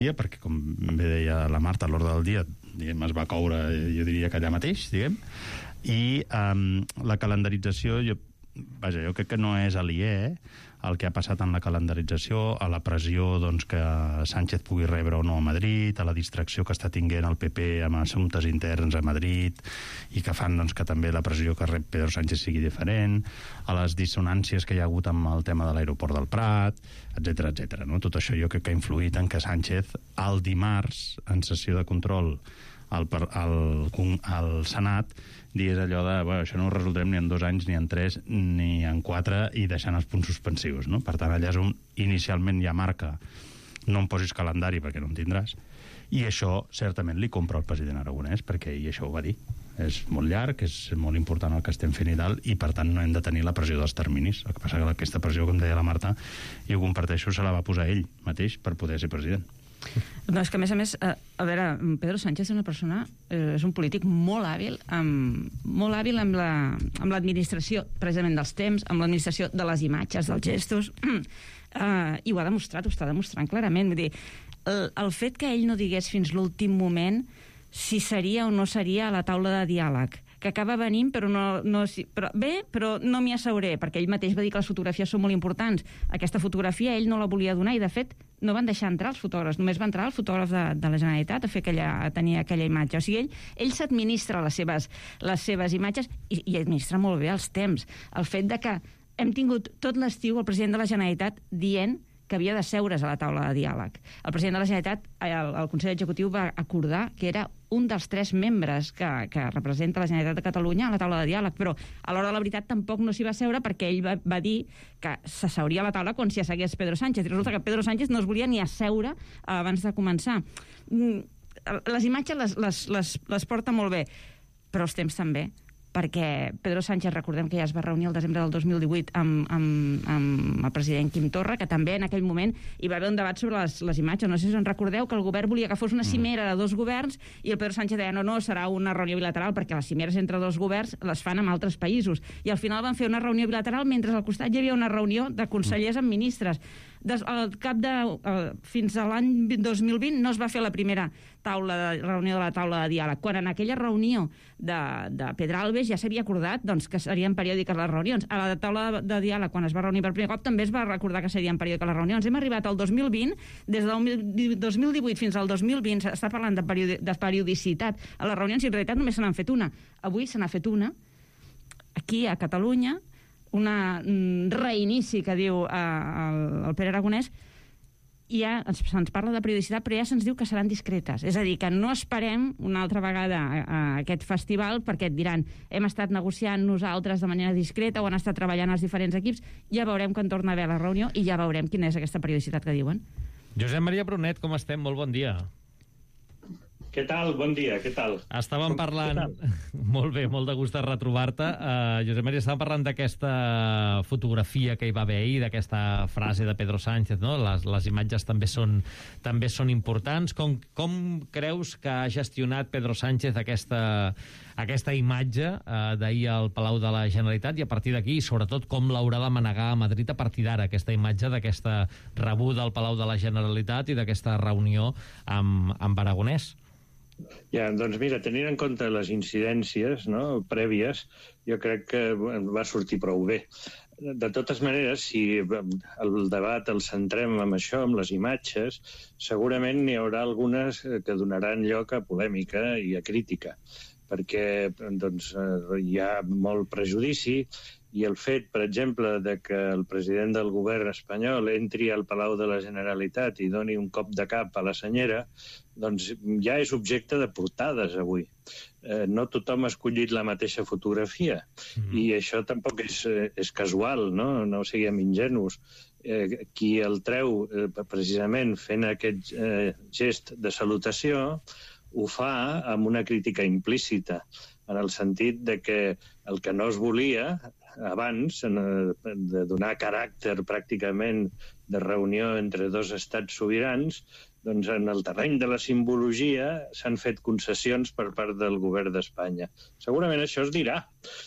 perquè, com bé deia la Marta, a l'ordre del dia, diguem, es va coure, jo diria que allà mateix, diguem, i la calendarització, jo crec que no és aliè el que ha passat en la calendarització, a la pressió doncs, que Sánchez pugui rebre o no a Madrid, a la distracció que està tinguent el PP amb assumptes interns a Madrid i que fan doncs, que també la pressió que rep Pedro Sánchez sigui diferent, a les dissonàncies que hi ha hagut amb el tema de l'aeroport del Prat, etc. No? Tot això jo crec que ha influït en que Sánchez el dimarts, en sessió de control al Senat, digués allò de, bueno, això no ho resoldrem ni en 2 anys, ni en 3, ni en 4, i deixant els punts suspensius, no? Per tant, allà és on inicialment ja marca no em posis calendari perquè no en tindràs, i això certament li compra el president Aragonès, perquè ell això ho va dir. És molt llarg, és molt important el que estem fent i tal, i per tant no hem de tenir la pressió dels terminis. El que passa que aquesta pressió, com deia la Marta, i ho comparteixo, se la va posar ell mateix per poder ser president. No, és que a més, a veure, Pedro Sánchez és una persona, és un polític molt hàbil amb l'administració precisament dels temps, amb l'administració de les imatges, dels gestos, i ho ha demostrat, ho està demostrant clarament. Vull dir, el fet que ell no digués fins l'últim moment si seria o no seria a la taula de diàleg, que acaba venint, però no m'hi asseuré, perquè ell mateix va dir que les fotografies són molt importants. Aquesta fotografia ell no la volia donar i, de fet, no van deixar entrar els fotògrafs, només va entrar el fotògraf de la Generalitat a tenir aquella imatge. O sigui, ell s'administra les seves imatges i administra molt bé els temps. El fet de que hem tingut tot l'estiu el president de la Generalitat dient que havia de seure's a la taula de diàleg. El president de la Generalitat, el Consell Executiu, va acordar que era un dels 3 membres que representa la Generalitat de Catalunya a la taula de diàleg, però a l'hora de la veritat tampoc no s'hi va seure perquè ell va dir que s'asseuria a la taula quan s'hi assegués Pedro Sánchez. I resulta que Pedro Sánchez no es volia ni asseure abans de començar. Les imatges les porta molt bé, però els temps també, perquè Pedro Sánchez, recordem que ja es va reunir el desembre del 2018 amb el president Quim Torra, que també en aquell moment hi va haver un debat sobre les imatges. No sé si us en recordeu, que el govern volia que fos una cimera de 2 governs i el Pedro Sánchez deia no, serà una reunió bilateral, perquè les cimeres entre 2 governs les fan amb altres països. I al final van fer una reunió bilateral mentre al costat hi havia una reunió de consellers amb ministres. Fins a l'any 2020 no es va fer la primera reunió de la taula de diàleg, quan en aquella reunió de Pedralbes ja s'havia acordat que serien periòdiques les reunions. A la taula de diàleg, quan es va reunir per primer cop, també es va recordar que serien periòdiques les reunions. Hem arribat al 2020, des del 2018 fins al 2020 s'està parlant de periodicitat a les reunions, i en realitat només se n'han fet una. Avui se n'ha fet una, aquí a Catalunya, una reinici que diu el Pere Aragonès, i ja se'ns parla de periodicitat, però ja se'ns diu que seran discretes. És a dir, que no esperem una altra vegada a aquest festival, perquè et diran hem estat negociant nosaltres de manera discreta o han estat treballant els diferents equips. Ja veurem quan torna a haver la reunió i ja veurem quina és aquesta periodicitat que diuen. Josep Maria Brunet, com estem? Molt bon dia. Què tal? Bon dia, què tal? Estàvem parlant... Molt bé, molt de gust de retrobar-te. Josep Maria, estàvem parlant d'aquesta fotografia que hi va haver ahir, d'aquesta frase de Pedro Sánchez, no? Les imatges també són importants. Com creus que ha gestionat Pedro Sánchez aquesta imatge d'ahir al Palau de la Generalitat, i a partir d'aquí, sobretot, com l'haurà de manegar a Madrid a partir d'ara, aquesta imatge d'aquesta rebuda al Palau de la Generalitat i d'aquesta reunió amb Aragonès? Ja, doncs mira, tenint en compte les incidències prèvies, jo crec que va sortir prou bé. De totes maneres, si el debat el centrem en això, amb les imatges, segurament n'hi haurà algunes que donaran lloc a polèmica i a crítica, perquè hi ha molt prejudici, i el fet, per exemple, de que el president del govern espanyol entri al Palau de la Generalitat i doni un cop de cap a la senyera, doncs ja és objecte de portades avui. No tothom ha escollit la mateixa fotografia, i això tampoc és casual, no siguem ingenus. Qui el treu precisament fent aquest gest de salutació ho fa amb una crítica implícita, en el sentit de que el que no es volia abans, de donar caràcter pràcticament de reunió entre 2 estats sobirans, doncs en el terreny de la simbologia s'han fet concessions per part del govern d'Espanya. Segurament això es dirà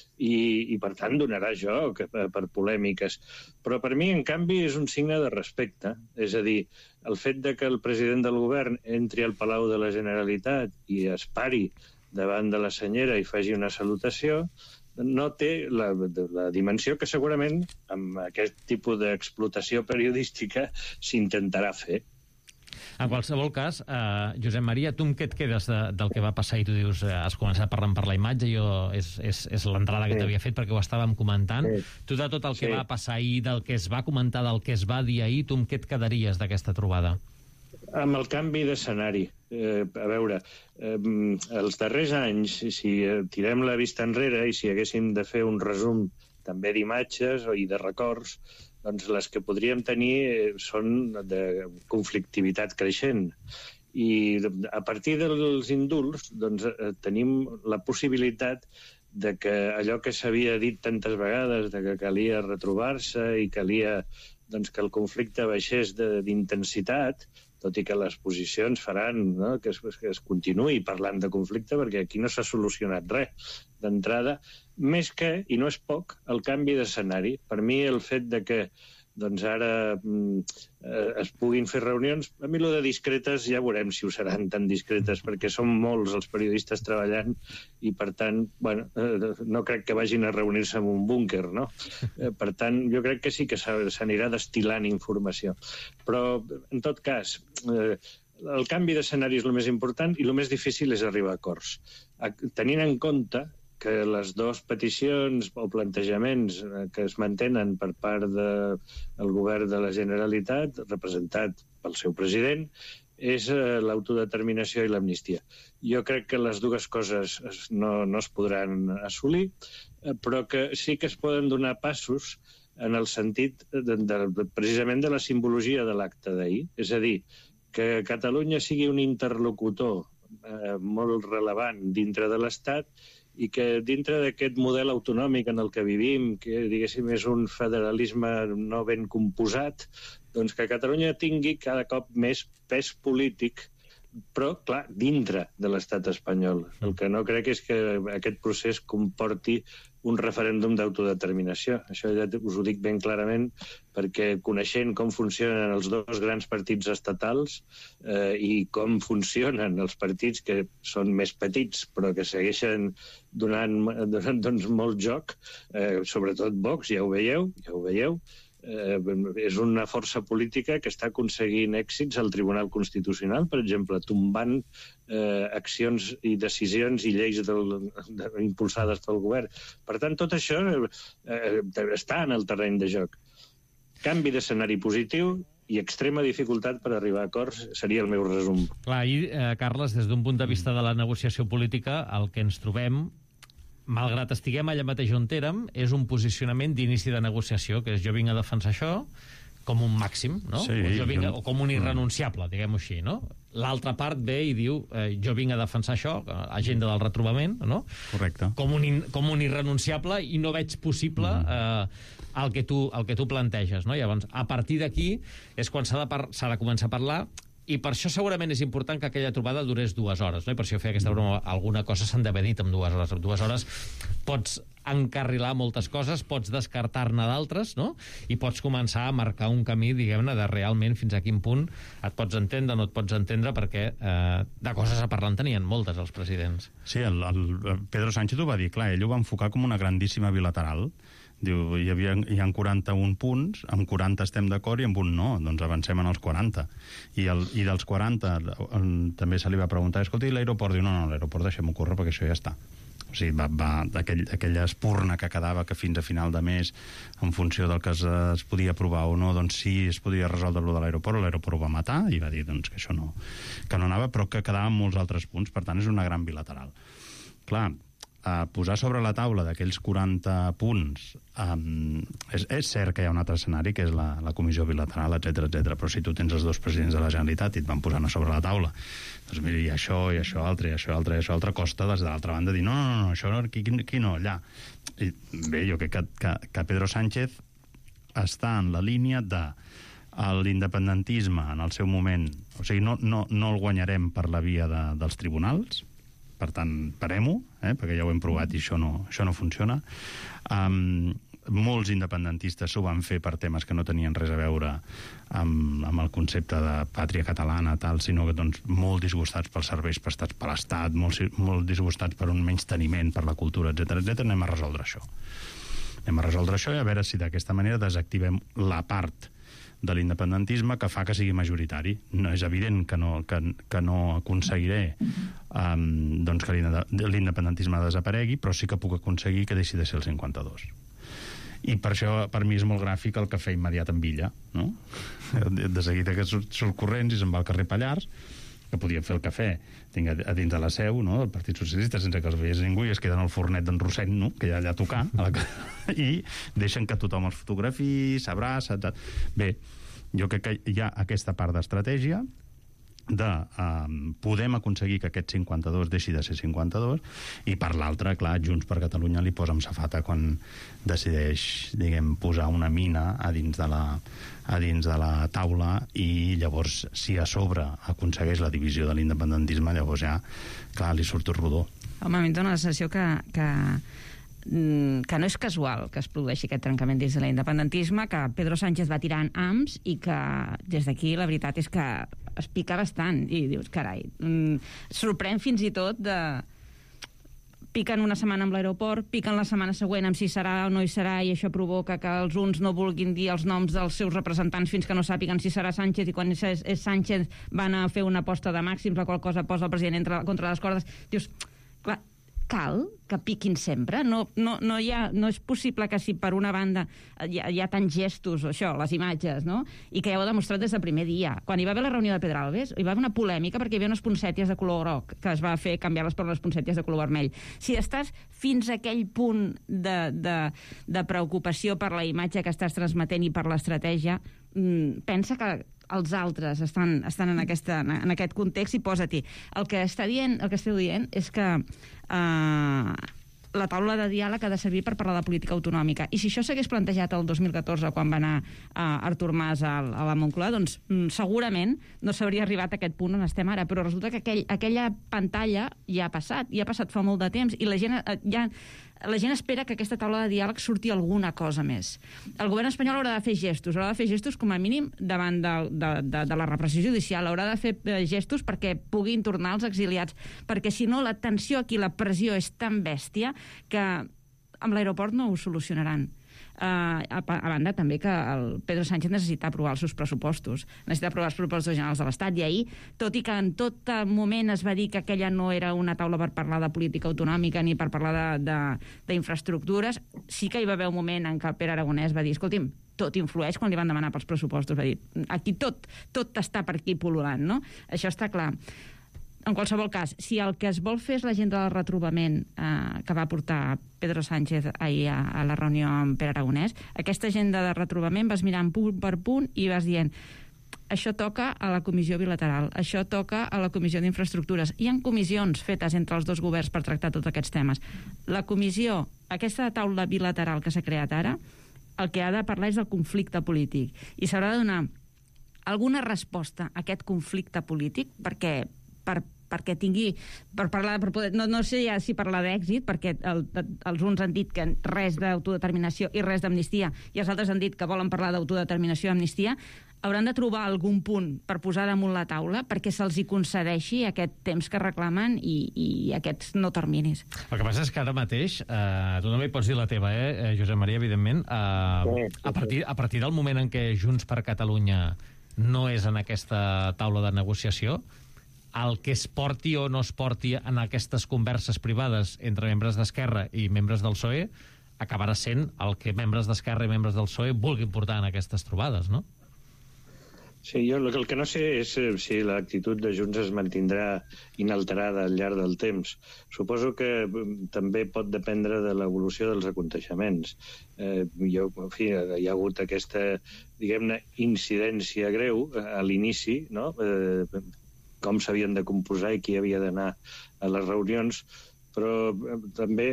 i per tant donarà joc per polèmiques. Però per mi, en canvi, és un signe de respecte. És a dir, el fet de que el president del govern entri al Palau de la Generalitat i es pari davant de la senyera i faci una salutació no té la dimensió que segurament amb aquest tipus d'explotació periodística s'intentarà fer. En qualsevol cas, Josep Maria, tu amb què et quedes del que va passar? I tu dius, has començat parlant per la imatge, és l'entrada que t'havia fet perquè ho estàvem comentant. Tu de tot el que va passar ahir, del que es va comentar, del que es va dir ahir, tu amb què et quedaries d'aquesta trobada? Amb el canvi d'escenari. A veure, els darrers anys, si tirem la vista enrere i si haguéssim de fer un resum també d'imatges i de records, doncs les que podríem tenir són de conflictivitat creixent. I a partir dels indults doncs, tenim la possibilitat de que allò que s'havia dit tantes vegades, de que calia retrobar-se i calia doncs, que el conflicte baixés d'intensitat, tot i que les posicions faran que es continuï parlant de conflicte, perquè aquí no s'ha solucionat res d'entrada, més que, i no és poc, el canvi d'escenari. Per mi el fet de que doncs ara es puguin fer reunions, a mi de discretes ja veurem si ho seran tan discretes, perquè són molts els periodistes treballant i, per tant, bueno, no crec que vagin a reunir-se en un búnquer, no? Per tant, jo crec que sí que s'anirà destil·lant informació. Però, en tot cas, el canvi d'escenari és el més important i el més difícil és arribar a acords. Tenint en compte que les dues peticions o plantejaments que es mantenen per part del govern de la Generalitat, representat pel seu president, és l'autodeterminació i l'amnistia. Jo crec que les dues coses no es podran assolir, però que sí que es poden donar passos en el sentit precisament de la simbologia de l'acte d'ahir. És a dir, que Catalunya sigui un interlocutor molt rellevant dintre de l'Estat i que dintre d'aquest model autonòmic en el que vivim, que diguéssim és un federalisme no ben composat, doncs que Catalunya tingui cada cop més pes polític, però, clar, dintre de l'estat espanyol. El que no crec és que aquest procés comporti un referèndum d'autodeterminació. Això ja us ho dic ben clarament, perquè coneixent com funcionen els dos grans partits estatals i com funcionen els partits que són més petits, però que segueixen donant doncs, molt joc, sobretot Vox, ja ho veieu, és una força política que està aconseguint èxits al Tribunal Constitucional, per exemple, tombant accions i decisions i lleis impulsades pel govern. Per tant, tot això està en el terreny de joc. Canvi d'escenari positiu i extrema dificultat per arribar a acords seria el meu resum. Clar, i, Carles, des d'un punt de vista de la negociació política, el que ens trobem, malgrat estiguem allà mateix on érem, és un posicionament d'inici de negociació, que és jo vinc a defensar això com un màxim, no? Sí, o com un irrenunciable, diguem-ho així, no? L'altra part ve i diu jo vinc a defensar això, agenda del retrobament, no? Correcte. Com un irrenunciable i no veig possible el que tu planteges, no? Llavors, a partir d'aquí és quan s'ha de començar a parlar. I per això segurament és important que aquella trobada durés 2 hores, no? I per això feia aquesta broma, alguna cosa s'han d'haver dit en 2 hores. En 2 hores pots encarrilar moltes coses, pots descartar-ne d'altres, no? I pots començar a marcar un camí, diguem-ne, de realment fins a quin punt et pots entendre, no et pots entendre, perquè de coses a parlar en tenien moltes els presidents. Sí, el Pedro Sánchez ho va dir, clar, ell ho va enfocar com una grandíssima bilateral. Diu, hi ha 41 punts, amb 40 estem d'acord i amb un no, doncs avancem en els 40. I dels 40 també se li va preguntar, escolta, i l'aeroport? Diu, no, l'aeroport deixem-ho córrer perquè això ja està. O sigui, aquella espurna que quedava que fins a final de mes, en funció del que es podia aprovar o no, doncs sí, es podia resoldre allò de l'aeroport ho va matar i va dir doncs, que això no anava, però que quedaven molts altres punts, per tant és una gran bilateral. Clar, posar sobre la taula d'aquells 40 punts és cert que hi ha un altre escenari, que és la comissió bilateral, etc, però si tu tens els dos presidents de la Generalitat i et van posant a sobre la taula, doncs mira, i això altre, costa des de l'altra banda dir, no, això aquí no, allà. I bé, jo crec que Pedro Sánchez està en la línia de l'independentisme en el seu moment, o sigui, no el guanyarem per la via dels tribunals, per tant, parem-ho, perquè ja ho hem provat i això no funciona. Molts independentistes s'ho van fer per temes que no tenien res a veure amb el concepte de pàtria catalana, sinó que molt disgustats pels serveis prestats per l'Estat, molt disgustats per un menysteniment per la cultura, etc. Anem a resoldre això. Anem a resoldre això i a veure si d'aquesta manera desactivem la part de l'independentisme que fa que sigui majoritari. No és evident que no aconseguiré que l'independentisme desaparegui, però sí que puc aconseguir que deixi de ser el 52. I per això, per mi, és molt gràfic el cafè immediat amb Villa, no? De seguida que surt corrents i se'n va al carrer Pallars, que podien fer el cafè a dins de la seu, no?, del Partit Socialista, sense que els veiés ningú, i es queden al fornet d'en Rossent, no?, que hi ha allà a tocar, i deixen que tothom els fotografiï, s'abraça... Bé, jo crec que hi ha aquesta part d'estratègia podem aconseguir que aquest 52 deixi de ser 52, i per l'altra, clar, Junts per Catalunya li posa amb safata quan decideix, diguem, posar una mina a dins de la taula, i llavors, si a sobre aconsegueix la divisió de l'independentisme, llavors ja, clar, li surt el rodó. Home, a mi em dóna la sensació que no és casual que es produeixi aquest trencament dins de l'independentisme, que Pedro Sánchez va tirant hams i que des d'aquí la veritat és que es pica bastant i dius, carai, sorprèn fins i tot de... Piquen una setmana amb l'aeroport, piquen la setmana següent amb si serà o no hi serà, i això provoca que els uns no vulguin dir els noms dels seus representants fins que no sàpiguen si serà Sánchez, i quan és Sánchez van a fer una aposta de màxims, la qual cosa posa el president contra les cordes. Dius, clar, cal que piquin sempre? No és possible que si per una banda hi ha tants gestos, això, les imatges, no?, i que ja ho ha demostrat des del primer dia. Quan hi va haver la reunió de Pedralbes, hi va haver una polèmica perquè hi havia unes poncèties de color groc que es va fer canviar-les per unes poncèties de color vermell. Si estàs fins a aquell punt de preocupació per la imatge que estàs transmetent i per l'estratègia, pensa que els altres estan en aquest context, i posa-t'hi. El que esteu dient és que la taula de diàleg ha de servir per parlar de política autonòmica. I si això s'hagués plantejat el 2014, quan va anar Artur Mas a la Moncloa, doncs segurament no s'hauria arribat a aquest punt on estem ara. Però resulta que aquella pantalla ja ha passat fa molt de temps, i la gent espera que aquesta taula de diàleg surti alguna cosa més. El govern espanyol haurà de fer gestos, com a mínim davant de la repressió judicial, haurà de fer gestos perquè puguin tornar els exiliats, perquè si no la tensió aquí, la pressió és tan bèstia que amb l'aeroport no ho solucionaran. A banda també que el Pedro Sánchez necessita aprovar els seus pressupostos, necessita aprovar els pressupostos generals de l'Estat, i ahir, tot i que en tot moment es va dir que aquella no era una taula per parlar de política autonòmica ni per parlar d'infraestructures, sí que hi va haver un moment en què el Pere Aragonès va dir, escolti'm, tot influeix quan li van demanar pels pressupostos, va dir, aquí tot està per aquí pol·lulant, no? Això està clar. En qualsevol cas, si el que es vol fer és l'agenda del retrobament que va portar Pedro Sánchez ahir a la reunió amb Pere Aragonès, aquesta agenda de retrobament vas mirant punt per punt i vas dient, això toca a la comissió bilateral, això toca a la comissió d'infraestructures. Hi ha comissions fetes entre els dos governs per tractar tots aquests temes. La comissió, aquesta taula bilateral que s'ha creat ara, el que ha de parlar és del conflicte polític, i s'haurà de donar alguna resposta a aquest conflicte polític perquè tingui, per parlar, no sé ja si parlar d'èxit, perquè els uns han dit que res d'autodeterminació i res d'amnistia, i els altres han dit que volen parlar d'autodeterminació i amnistia, hauran de trobar algun punt per posar damunt la taula perquè se'ls hi concedeixi aquest temps que reclamen i aquests no terminis. El que passa és que ara mateix, tu no m'hi pots dir la teva, Josep Maria, evidentment, a partir del moment en què Junts per Catalunya no és en aquesta taula de negociació, el que es porti o no es porti en aquestes converses privades entre membres d'Esquerra i membres del PSOE acabarà sent el que membres d'Esquerra i membres del PSOE vulguin portar en aquestes trobades, no? Sí, jo el que no sé és si l'actitud de Junts es mantindrà inalterada al llarg del temps. Suposo que també pot dependre de l'evolució dels aconteixements. Hi ha hagut aquesta, diguem-ne, incidència greu a l'inici, no?, com s'havien de composar i qui havia d'anar a les reunions, però també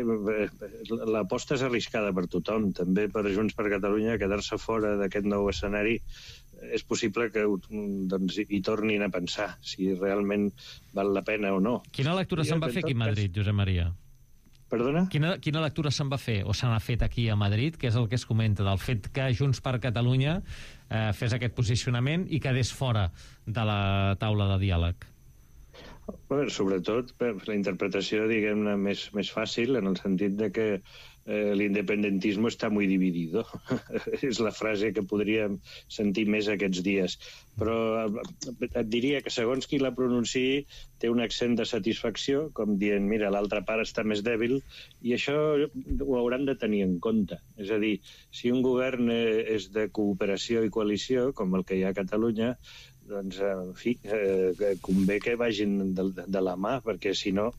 l'aposta és arriscada per tothom, també per Junts per Catalunya. Quedar-se fora d'aquest nou escenari és possible que hi tornin a pensar si realment val la pena o no. Quina lectura se'n va fer aquí a Madrid, Josep Maria? Perdona? Quina lectura se'n va fer, o se n'ha fet aquí a Madrid, que és el que es comenta, del fet que Junts per Catalunya fes aquest posicionament i quedés fora de la taula de diàleg? Sobretot per la interpretació, diguem-ne, més fàcil, en el sentit de que l'independentismo está muy dividido. És la frase que podríem sentir més aquests dies. Però et diria que segons qui la pronunciï té un accent de satisfacció, com dient, mira, l'altra part està més dèbil, i això ho hauran de tenir en compte. És a dir, si un govern és de cooperació i coalició, com el que hi ha a Catalunya, doncs, en fi, convé que vagin de la mà, perquè si no,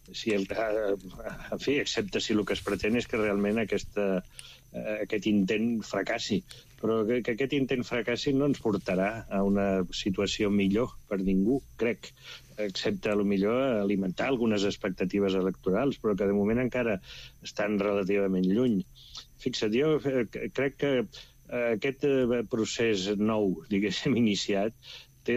en fi, excepte si el que es pretén és que realment aquest intent fracassi. Però que aquest intent fracassi no ens portarà a una situació millor per ningú, crec, excepte, potser alimentar algunes expectatives electorals, però que de moment encara estan relativament lluny. Fixa't, jo crec que aquest procés nou, diguéssim, iniciat, té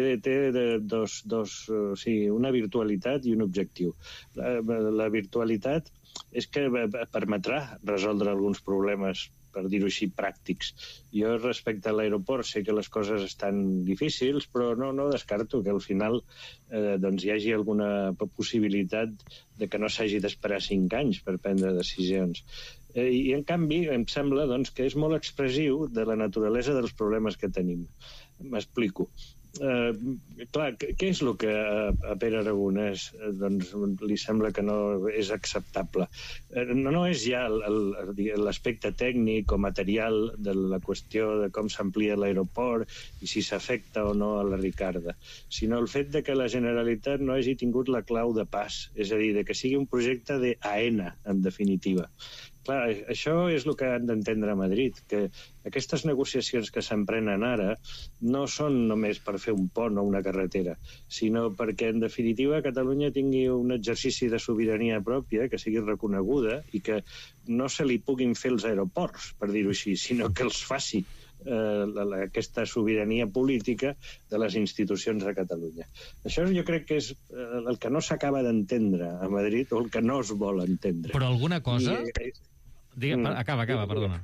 una virtualitat i un objectiu. La virtualitat és que permetrà resoldre alguns problemes, per dir-ho així, pràctics. Jo, respecte a l'aeroport, sé que les coses estan difícils, però no descarto que al final hi hagi alguna possibilitat de que no s'hagi d'esperar 5 anys per prendre decisions. I, en canvi, em sembla que és molt expressiu de la naturalesa dels problemes que tenim. M'explico. Clar, què és el que a Pere Aragonès li sembla que no és acceptable? No és ja l'aspecte tècnic o material de la qüestió de com s'amplia l'aeroport i si s'afecta o no a la Ricarda, sinó el fet de que la Generalitat no hagi tingut la clau de pas, és a dir, de que sigui un projecte d'AENA, en definitiva. Clar, això és el que han d'entendre a Madrid, que aquestes negociacions que s'emprenen ara no són només per fer un pont o una carretera, sinó perquè, en definitiva, Catalunya tingui un exercici de sobirania pròpia, que sigui reconeguda i que no se li puguin fer els aeroports, per dir-ho així, sinó que els faci aquesta sobirania política de les institucions de Catalunya. Això jo crec que és el que no s'acaba d'entendre a Madrid o el que no es vol entendre. Però alguna cosa... Acaba, perdona.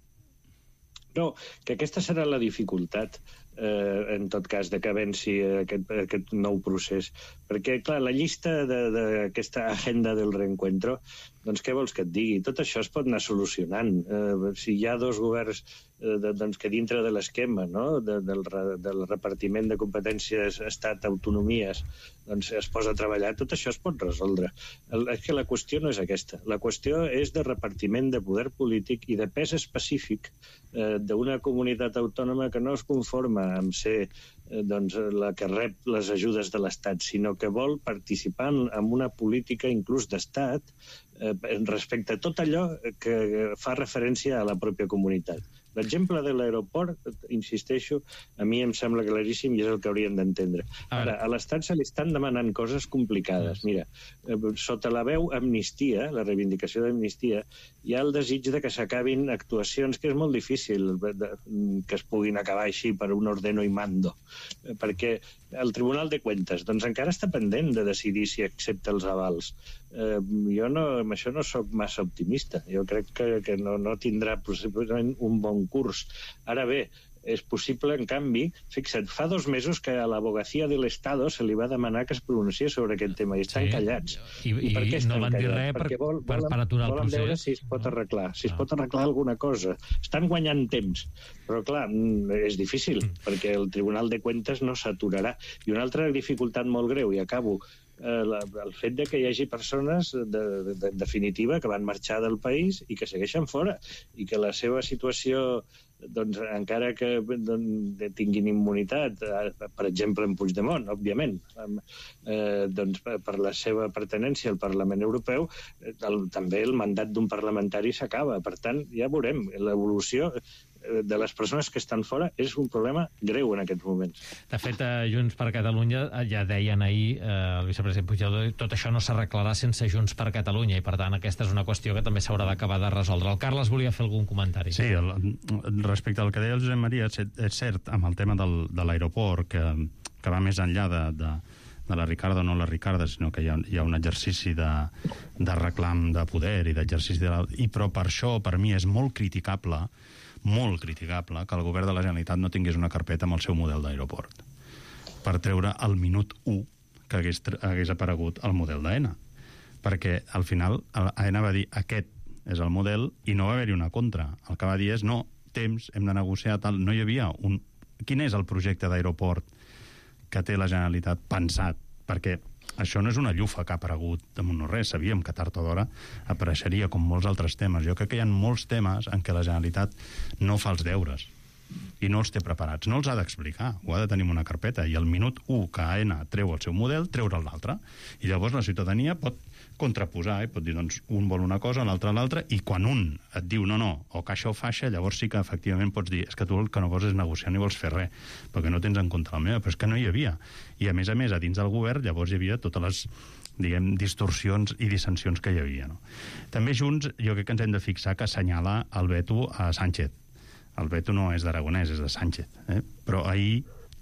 No, que aquesta serà la dificultat, en tot cas, de que avanci aquest nou procés. Perquè, clar, la llista d'aquesta agenda del reencuentro, doncs què vols que et digui? Tot això es pot anar solucionant. Si hi ha 2 governs que dintre de l'esquema del repartiment de competències estat-autonomies es posa a treballar, tot això es pot resoldre. És que la qüestió no és aquesta. La qüestió és de repartiment de poder polític i de pes específic d'una comunitat autònoma que no es conforma amb ser la que rep les ajudes de l'Estat, sinó que vol participar en una política inclús d'Estat respecte a tot allò que fa referència a la pròpia comunitat. L'exemple de l'aeroport, insisteixo, a mi em sembla claríssim i és el que hauríem d'entendre. Ara, a l'Estat se li estan demanant coses complicades. Mira, sota la veu amnistia, la reivindicació d'amnistia, hi ha el desig de que s'acabin actuacions que és molt difícil que es puguin acabar així per un ordeno y mando, perquè el Tribunal de Cuentas encara està pendent de decidir si accepta els avals. Jo amb això no soc massa optimista. Jo crec que no tindrà possiblement un bon curs. Ara bé, és possible, en canvi, fixa't, fa 2 mesos que a l'Abogacía del Estado se li va demanar que es pronunciés sobre aquest tema i estan callats. I per què estan no van dir res per aturar el procés. Volen veure si es pot arreglar, alguna cosa. Estan guanyant temps, però clar, és difícil, perquè el Tribunal de Cuentas no s'aturarà. I una altra dificultat molt greu, i acabo, el fet de que hi hagi persones, de definitiva, que van marxar del país i que segueixen fora, i que la seva situació, encara que tinguin immunitat, per exemple en Puigdemont, òbviament, per la seva pertinença al Parlament Europeu, també el mandat d'un parlamentari s'acaba. Per tant, ja veurem, l'evolució de les persones que estan fora és un problema greu en aquests moments. De fet, Junts per Catalunya ja deien ahir, el vicepresident Puigdemont, tot això no s'arreglarà sense Junts per Catalunya, i per tant aquesta és una qüestió que també s'haurà d'acabar de resoldre. El Carles volia fer algun comentari. Sí, respecte al que deia el Josep Maria, és cert, amb el tema de l'aeroport, que va més enllà de la Ricarda o no la Ricarda, sinó que hi ha un exercici de reclam de poder i d'exercici però per això, per mi, és molt criticable que el govern de la Generalitat no tingués una carpeta amb el seu model d'aeroport per treure al minut 1 que hagués aparegut el model d'AENA. Perquè al final AENA va dir aquest és el model i no va haver-hi una contra. El que va dir és no, temps, hem de negociar tal. No hi havia Quin és el projecte d'aeroport que té la Generalitat pensat? Perquè això no és una llufa que ha aparegut damunt no res. Sabíem que tard o d'hora apareixeria com molts altres temes. Jo crec que hi ha molts temes en què la Generalitat no fa els deures i no els té preparats. No els ha d'explicar, ho ha de tenir en una carpeta, i al minut 1 que AENA treu el seu model, treure'l l'altre. I llavors la ciutadania pot contraposar, pot dir, doncs, un vol una cosa, l'altre, i quan un et diu no, o caixa o faixa, llavors sí que efectivament pots dir, és que tu el que no vols és negociar ni vols fer res, perquè no tens en compte el meu, però és que no hi havia. I a més, a dins del govern, llavors hi havia totes les, diguem, distorsions i dissensions que hi havia. No? També Junts, jo crec que ens hem de fixar que assenyala el veto a Sánchez. El veto no és d'Aragonès, és de Sánchez. Però ahir,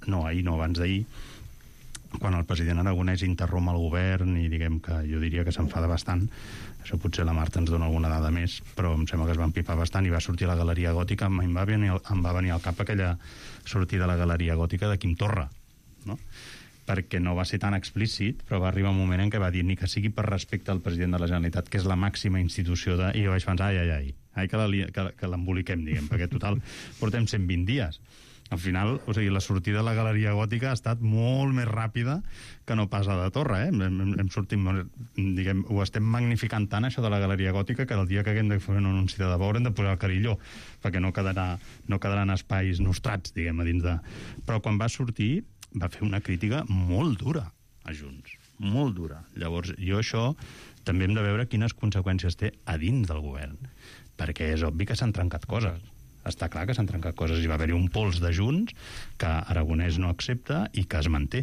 abans d'ahir, quan el president Aragonès interromp el govern i diguem que jo diria que s'enfada bastant, això potser la Marta ens dona alguna dada més, però em sembla que es va empipar bastant i va sortir a la Galeria Gòtica, em va venir al cap aquella sortida a la Galeria Gòtica de Quim Torra, no? Perquè no va ser tan explícit, però va arribar un moment en què va dir ni que sigui per respecte al president de la Generalitat, que és la màxima institució i jo vaig pensar, ai, que l'emboliquem, diguem, perquè total portem 120 dies. Al final, o sigui, la sortida de la Galeria Gòtica ha estat molt més ràpida que no pas la de Torra, hem sortit, diguem, ho estem magnificant tant, això de la Galeria Gòtica, que el dia que haguem de fer un anunci de debò haurem de posar el carilló, perquè no quedaran espais nostrats, diguem, a dins de... Però quan va sortir, va fer una crítica molt dura a Junts, molt dura. Llavors, jo això també hem de veure quines conseqüències té a dins del govern, perquè és obvi que s'han trencat coses. Està clar que s'han trencat coses. Hi va haver-hi un pols de Junts que Aragonès no accepta i que es manté.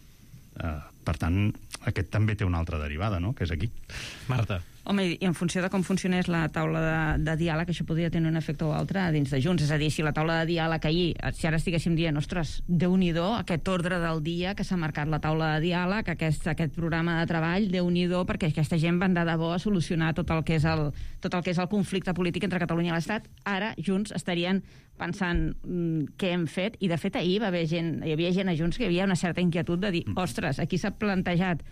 Per tant, aquest també té una altra derivada, no?, que és aquí. Marta. Home, i en funció de com funcionés la taula de diàleg, això podria tenir un efecte o altre dins de Junts. És a dir, si la taula de diàleg ahir, si ara estiguéssim dient, ostres, Déu-n'hi-do, aquest ordre del dia que s'ha marcat la taula de diàleg, aquest programa de treball, Déu-n'hi-do, perquè aquesta gent va de debò a solucionar tot el que és el conflicte polític entre Catalunya i l'Estat. Ara, Junts estarien pensant què hem fet, i de fet ahir hi havia gent a Junts que hi havia una certa inquietud de dir, ostres, aquí s'ha plantejat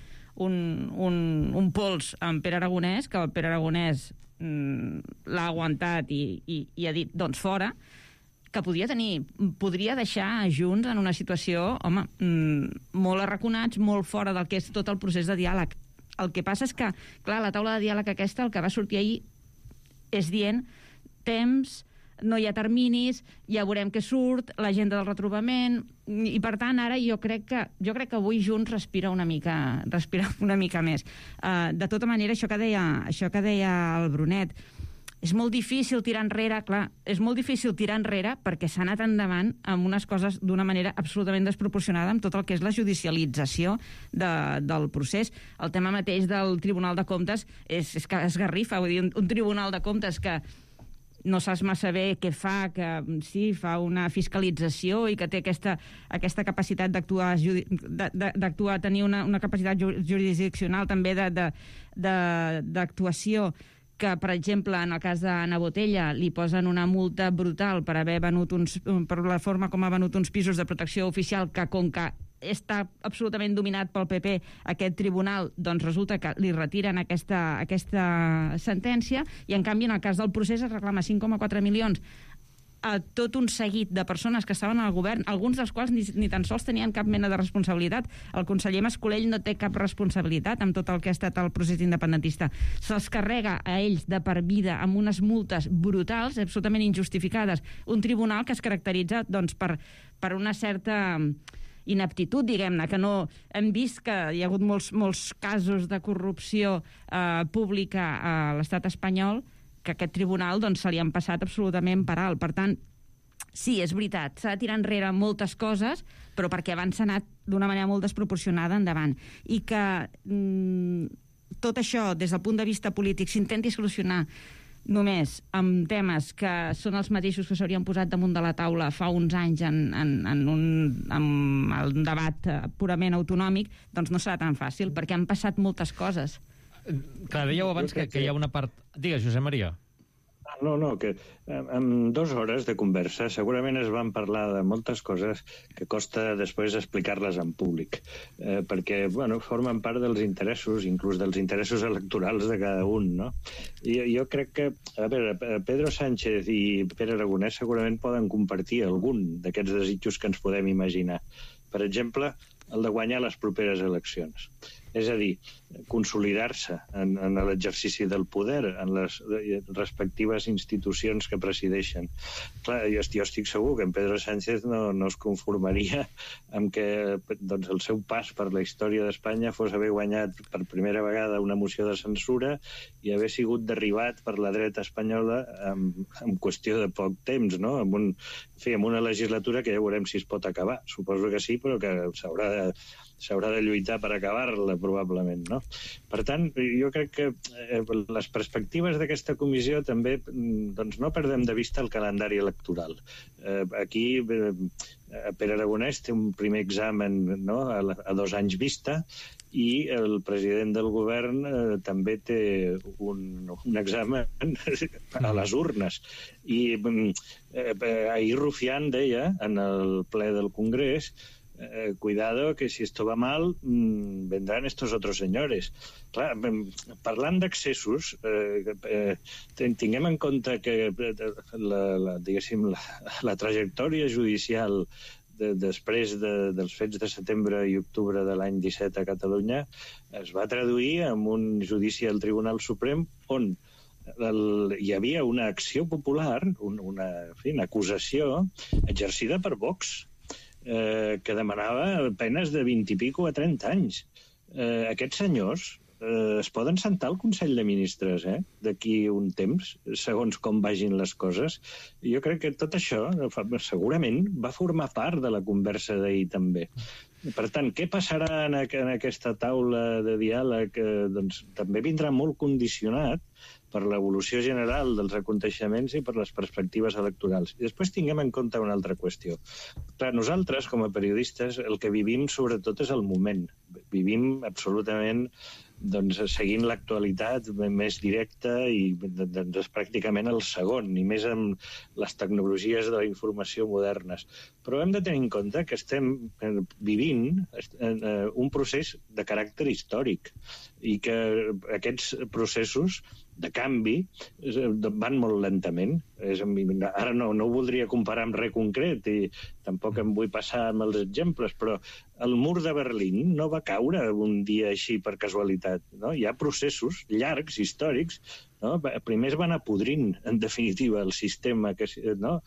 un pols amb Pere Aragonès, que el Pere Aragonès l'ha aguantat i ha dit, doncs fora, que podria deixar Junts en una situació, home, molt arraconats, molt fora del que és tot el procés de diàleg. El que passa és que, clar, la taula de diàleg aquesta, el que va sortir ahir és dient temps, no hi ha terminis, ja veurem què surt, l'agenda del retrobament, i per tant ara jo crec que avui Junts respira una mica més. De tota manera, això que deia el Brunet, és molt difícil tirar enrere, clar, és molt difícil tirar enrere perquè s'ha anat endavant amb unes coses d'una manera absolutament desproporcionada amb tot el que és la judicialització del procés. El tema mateix del Tribunal de Comptes és que esgarrifa, vull dir, un Tribunal de Comptes que no saps massa bé què fa, que sí, fa una fiscalització i que té aquesta capacitat d'actuar, tenir una capacitat jurisdiccional també d'actuació, que, per exemple, en el cas d'Anna Botella li posen una multa brutal per haver venut per la forma com ha venut uns pisos de protecció oficial, que com que està absolutament dominat pel PP aquest tribunal, doncs resulta que li retiren aquesta sentència, i en canvi en el cas del procés es reclama 5,4 milions a tot un seguit de persones que estaven al govern, alguns dels quals ni tan sols tenien cap mena de responsabilitat. El conseller Mascolell no té cap responsabilitat amb tot el que ha estat el procés independentista. Se'ls carrega a ells de per vida amb unes multes brutals, absolutament injustificades. Un tribunal que es caracteritza, doncs, per una certa inaptitud, diguem-ne, que no hem vist que hi ha hagut molts casos de corrupció pública a l'estat espanyol, que aquest tribunal doncs, se li han passat absolutament per alt. Per tant, sí, és veritat, s'ha de tirar enrere moltes coses, però perquè abans s'ha anat d'una manera molt desproporcionada endavant. I que tot això, des del punt de vista polític, s'intenti solucionar només amb temes que són els mateixos que s'haurien posat damunt de la taula fa uns anys en el debat purament autonòmic, doncs no serà tan fàcil, perquè han passat moltes coses. Clar, dèieu abans que hi ha una part... Digues, Josep Maria. No, que en 2 hores de conversa segurament es van parlar de moltes coses que costa després explicar-les en públic, perquè, formen part dels interessos, inclús dels interessos electorals de cada un, no? I jo crec que, a veure, Pedro Sánchez i Pere Aragonès segurament poden compartir algun d'aquests desitjos que ens podem imaginar. Per exemple, el de guanyar les properes eleccions. És a dir, consolidar-se en l'exercici del poder, en les respectives institucions que presideixen. Clar, jo estic segur que en Pedro Sánchez no es conformaria amb que el seu pas per la història d'Espanya fos haver guanyat per primera vegada una moció de censura i haver sigut derribat per la dreta espanyola en qüestió de poc temps, no? Amb una legislatura que ja veurem si es pot acabar. Suposo que sí, però que s'haurà de lluitar per acabar-la, probablement, no? Per tant, jo crec que les perspectives d'aquesta comissió també, no perdem de vista el calendari electoral. Aquí, Pere Aragonès té un primer examen a 2 anys vista i el president del govern també té un examen a les urnes. I ahir Rufián deia, en el ple del Congrés, cuidado que si esto va mal vendrán estos otros señores. Clar, parlant d'accessos, tinguem en compte que la trajectòria judicial després dels fets de setembre i octubre de l'any 17 a Catalunya es va traduir en un judici al Tribunal Suprem on hi havia una acció popular, una acusació exercida per Vox, que demanava penes de 20 i pico a 30 anys. Aquests senyors es poden sentar al Consell de Ministres d'aquí un temps, segons com vagin les coses. Jo crec que tot això segurament va formar part de la conversa d'ahir també. Per tant, què passarà en aquesta taula de diàleg? Doncs també vindrà molt condicionat per l'evolució general dels aconteixements i per les perspectives electorals. I després tinguem en compte una altra qüestió. Clar, nosaltres, com a periodistes, el que vivim sobretot és el moment. Vivim absolutament seguint l'actualitat més directa i pràcticament el segon, i més amb les tecnologies de la informació modernes. Però hem de tenir en compte que estem vivint un procés de caràcter històric i que aquests processos de canvi van molt lentament. Ara no ho voldria comparar amb res concret i tampoc em vull passar amb els exemples, però el mur de Berlín no va caure un dia així per casualitat. Hi ha processos llargs, històrics. Primer es va anar podrint, en definitiva, el sistema que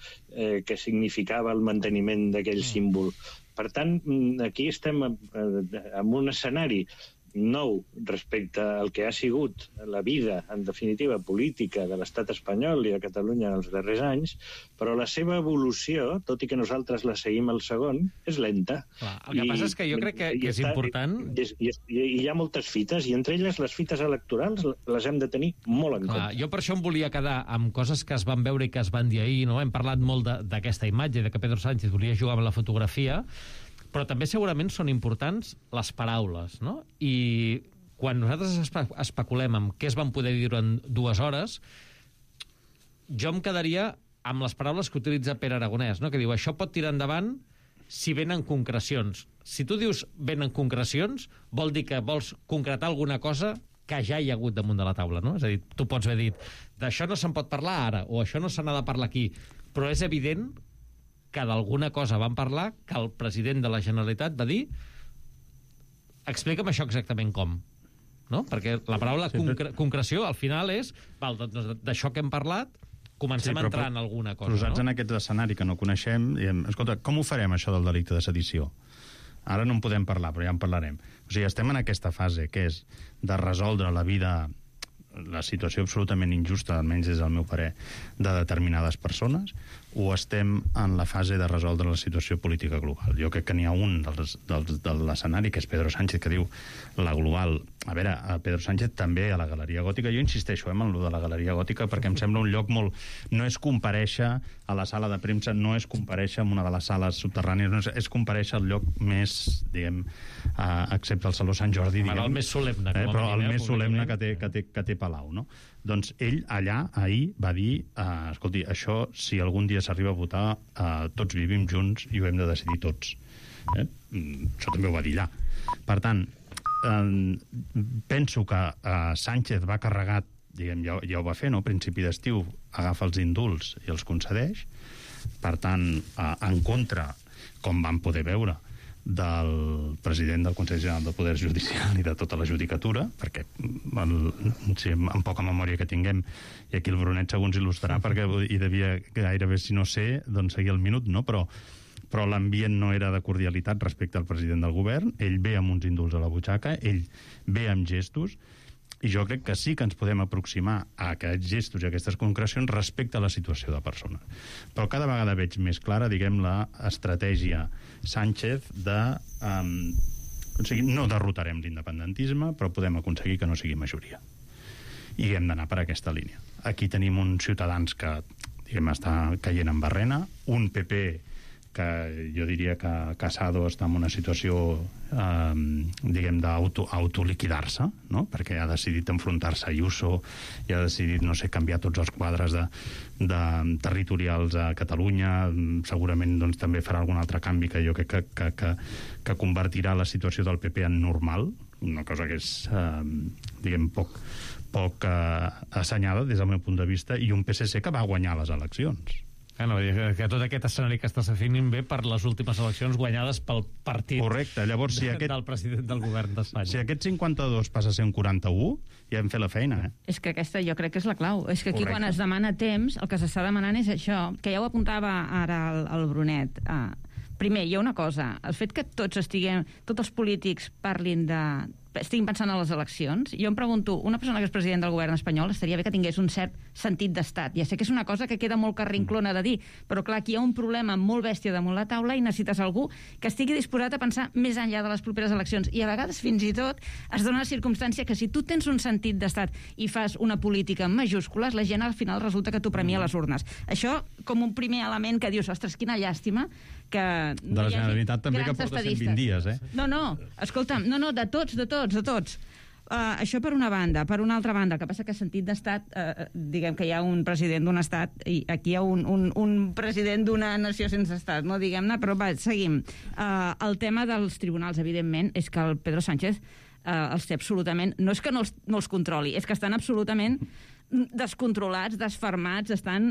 significava el manteniment d'aquell símbol. Per tant, aquí estem en un escenari nou respecte al que ha sigut la vida, en definitiva, política de l'estat espanyol i a Catalunya en els darrers anys, però la seva evolució, tot i que nosaltres la seguim al segon, és lenta. El que passa és que jo crec que és important... I hi ha moltes fites, i entre elles les fites electorals les hem de tenir molt en compte. Jo per això em volia quedar amb coses que es van veure i que es van dir ahir, no? Hem parlat molt d'aquesta imatge, de que Pedro Sánchez volia jugar amb la fotografia, però també segurament són importants les paraules, no? I quan nosaltres especulem amb què es van poder dir durant 2 hores, jo em quedaria amb les paraules que utilitza Pere Aragonès, no? Que diu, això pot tirar endavant si venen concrecions. Si tu dius venen concrecions, vol dir que vols concretar alguna cosa que ja hi ha hagut damunt de la taula, no? És a dir, tu pots haver dit, d'això no se'n pot parlar ara, o això no se n'ha de parlar aquí, però és evident que d'alguna cosa van parlar, que el president de la Generalitat va dir explica'm això exactament com, no? Perquè la paraula concreció al final és d'això que hem parlat, comencem a entrar en alguna cosa. Posats en aquest escenari que no coneixem, diem, escolta, com ho farem això del delicte de sedició? Ara no en podem parlar, però ja en parlarem. O sigui, estem en aquesta fase, que és de resoldre la vida la situació absolutament injusta, almenys des del meu parer, de determinades persones, o estem en la fase de resoldre la situació política global. Jo crec que n'hi ha un de l'escenari, que és Pedro Sánchez, que diu la global. A veure, Pedro Sánchez també a la Galeria Gòtica, jo insisteixo en allò de la Galeria Gòtica, perquè em sembla un lloc molt... No és comparèixer a la sala de premsa, no és comparèixer en una de les sales subterrànies, no és comparèixer al lloc més, diguem, excepte el Saló Sant Jordi, diguem. El més solemne, però el més solemne que té Palau, no? Doncs ell allà, ahir, va dir escolti, això, si algun dia s'arriba a votar, tots vivim junts i ho hem de decidir tots. Això també ho va dir allà. Per tant, penso que Sánchez va carregat, diguem, ja ho va fer, no? A principi d'estiu agafa els indults i els concedeix. Per tant, en contra, com vam poder veure, del president del Consell General del Poder Judicial i de tota la judicatura, perquè amb poca memòria que tinguem, i aquí el Brunet segons il·lustrarà, perquè hi devia gairebé, si no sé, doncs seguir el minut, no? Però l'ambient no era de cordialitat respecte al president del govern. Ell ve amb uns indults a la butxaca, ell ve amb gestos, i jo crec que sí que ens podem aproximar a aquests gestos i a aquestes concrecions respecte a la situació de persones. Però cada vegada veig més clara, diguem, l'estratègia Sánchez de... o sigui, no derrotarem l'independentisme, però podem aconseguir que no sigui majoria. I hem d'anar per aquesta línia. Aquí tenim uns Ciutadans que, diguem, està caient en barrena, un PP que jo diria que Casado està en una situació, diguem, d'autoliquidar-se, no? Perquè ha decidit enfrontar-se a Ayuso i ha decidit, no sé, canviar tots els quadres de territorials a Catalunya. Segurament doncs, també farà algun altre canvi que jo crec que convertirà la situació del PP en normal, una cosa que és, diguem, poc assenyada des del meu punt de vista, i un PSC que va guanyar les eleccions. Que tot aquest escenari que estàs definint ve per les últimes eleccions guanyades pel partit. Correcte. Llavors, del president del govern d'Espanya. Si aquest 52 passa a ser un 41, ja hem fet la feina, És que aquesta jo crec que és la clau. És que aquí, correcte, quan es demana temps, el que s'està demanant és això, que ja ho apuntava ara el Brunet. Primer, hi ha una cosa, el fet que tots els polítics estiguin pensant en les eleccions, jo em pregunto, una persona que és president del govern espanyol estaria bé que tingués un cert sentit d'estat. Ja sé que és una cosa que queda molt carrinclona de dir, però clar, aquí hi ha un problema molt bèstia damunt la taula i necessites algú que estigui disposat a pensar més enllà de les properes eleccions. I a vegades, fins i tot, es dona la circumstància que si tu tens un sentit d'estat i fas una política en majúscules, la gent al final resulta que t'ho premia a les urnes. Això com un primer element que dius, ostres, quina llàstima que de la Generalitat també, que porta 120 dies, No, escolta'm, de tots. Això per una banda. Per una altra banda, el que passa que sentit d'estat, diguem que hi ha un president d'un estat i aquí hi ha un president d'una nació sense estat, no, diguem-ne, però va, seguim. El tema dels tribunals, evidentment, és que el Pedro Sánchez els té absolutament... No és que no els controli, és que estan absolutament descontrolats, desfermats, estan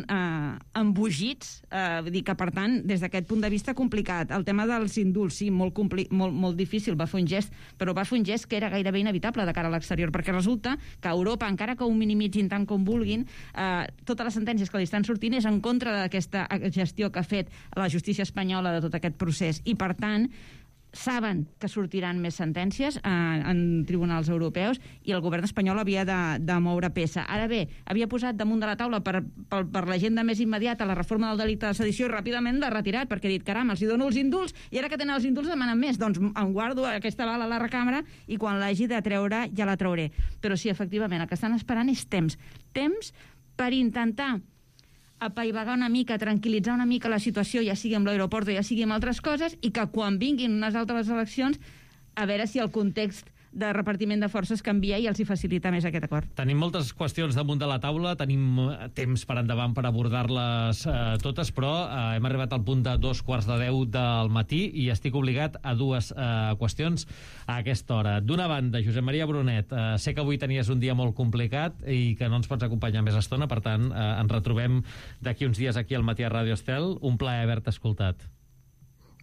embogits, vull dir que, per tant, des d'aquest punt de vista complicat. El tema dels indults, sí, molt difícil, va fer un gest, però va fer un gest que era gairebé inevitable de cara a l'exterior, perquè resulta que Europa, encara que ho minimitzin tant com vulguin, totes les sentències que li estan sortint és en contra d'aquesta gestió que ha fet la justícia espanyola de tot aquest procés, i per tant saben que sortiran més sentències en tribunals europeus i el govern espanyol havia de moure peça. Ara bé, havia posat damunt de la taula per l'agenda més immediata la reforma del delicte de sedició i ràpidament l'ha retirat perquè ha dit, caram, els dono els indults i ara que tenen els indults demanen més. Doncs em guardo aquesta bala a la recambra i quan l'hagi de treure ja la trauré. Però sí, efectivament, el que estan esperant és temps. Temps per intentar apaivagar una mica, tranquil·litzar una mica la situació, ja sigui amb l'aeroport o ja sigui amb altres coses, i que quan vinguin unes altres eleccions, a veure si el context de repartiment de forces canvia i els hi facilita més aquest acord. Tenim moltes qüestions damunt de la taula, tenim temps per endavant per abordar-les totes, però hem arribat al punt de 2:15 del matí i estic obligat a dues qüestions a aquesta hora. D'una banda, Josep Maria Brunet, sé que avui tenies un dia molt complicat i que no ens pots acompanyar més estona, per tant, ens retrobem d'aquí uns dies aquí al Matí a Ràdio Estel. Un plaer haver-te escoltat.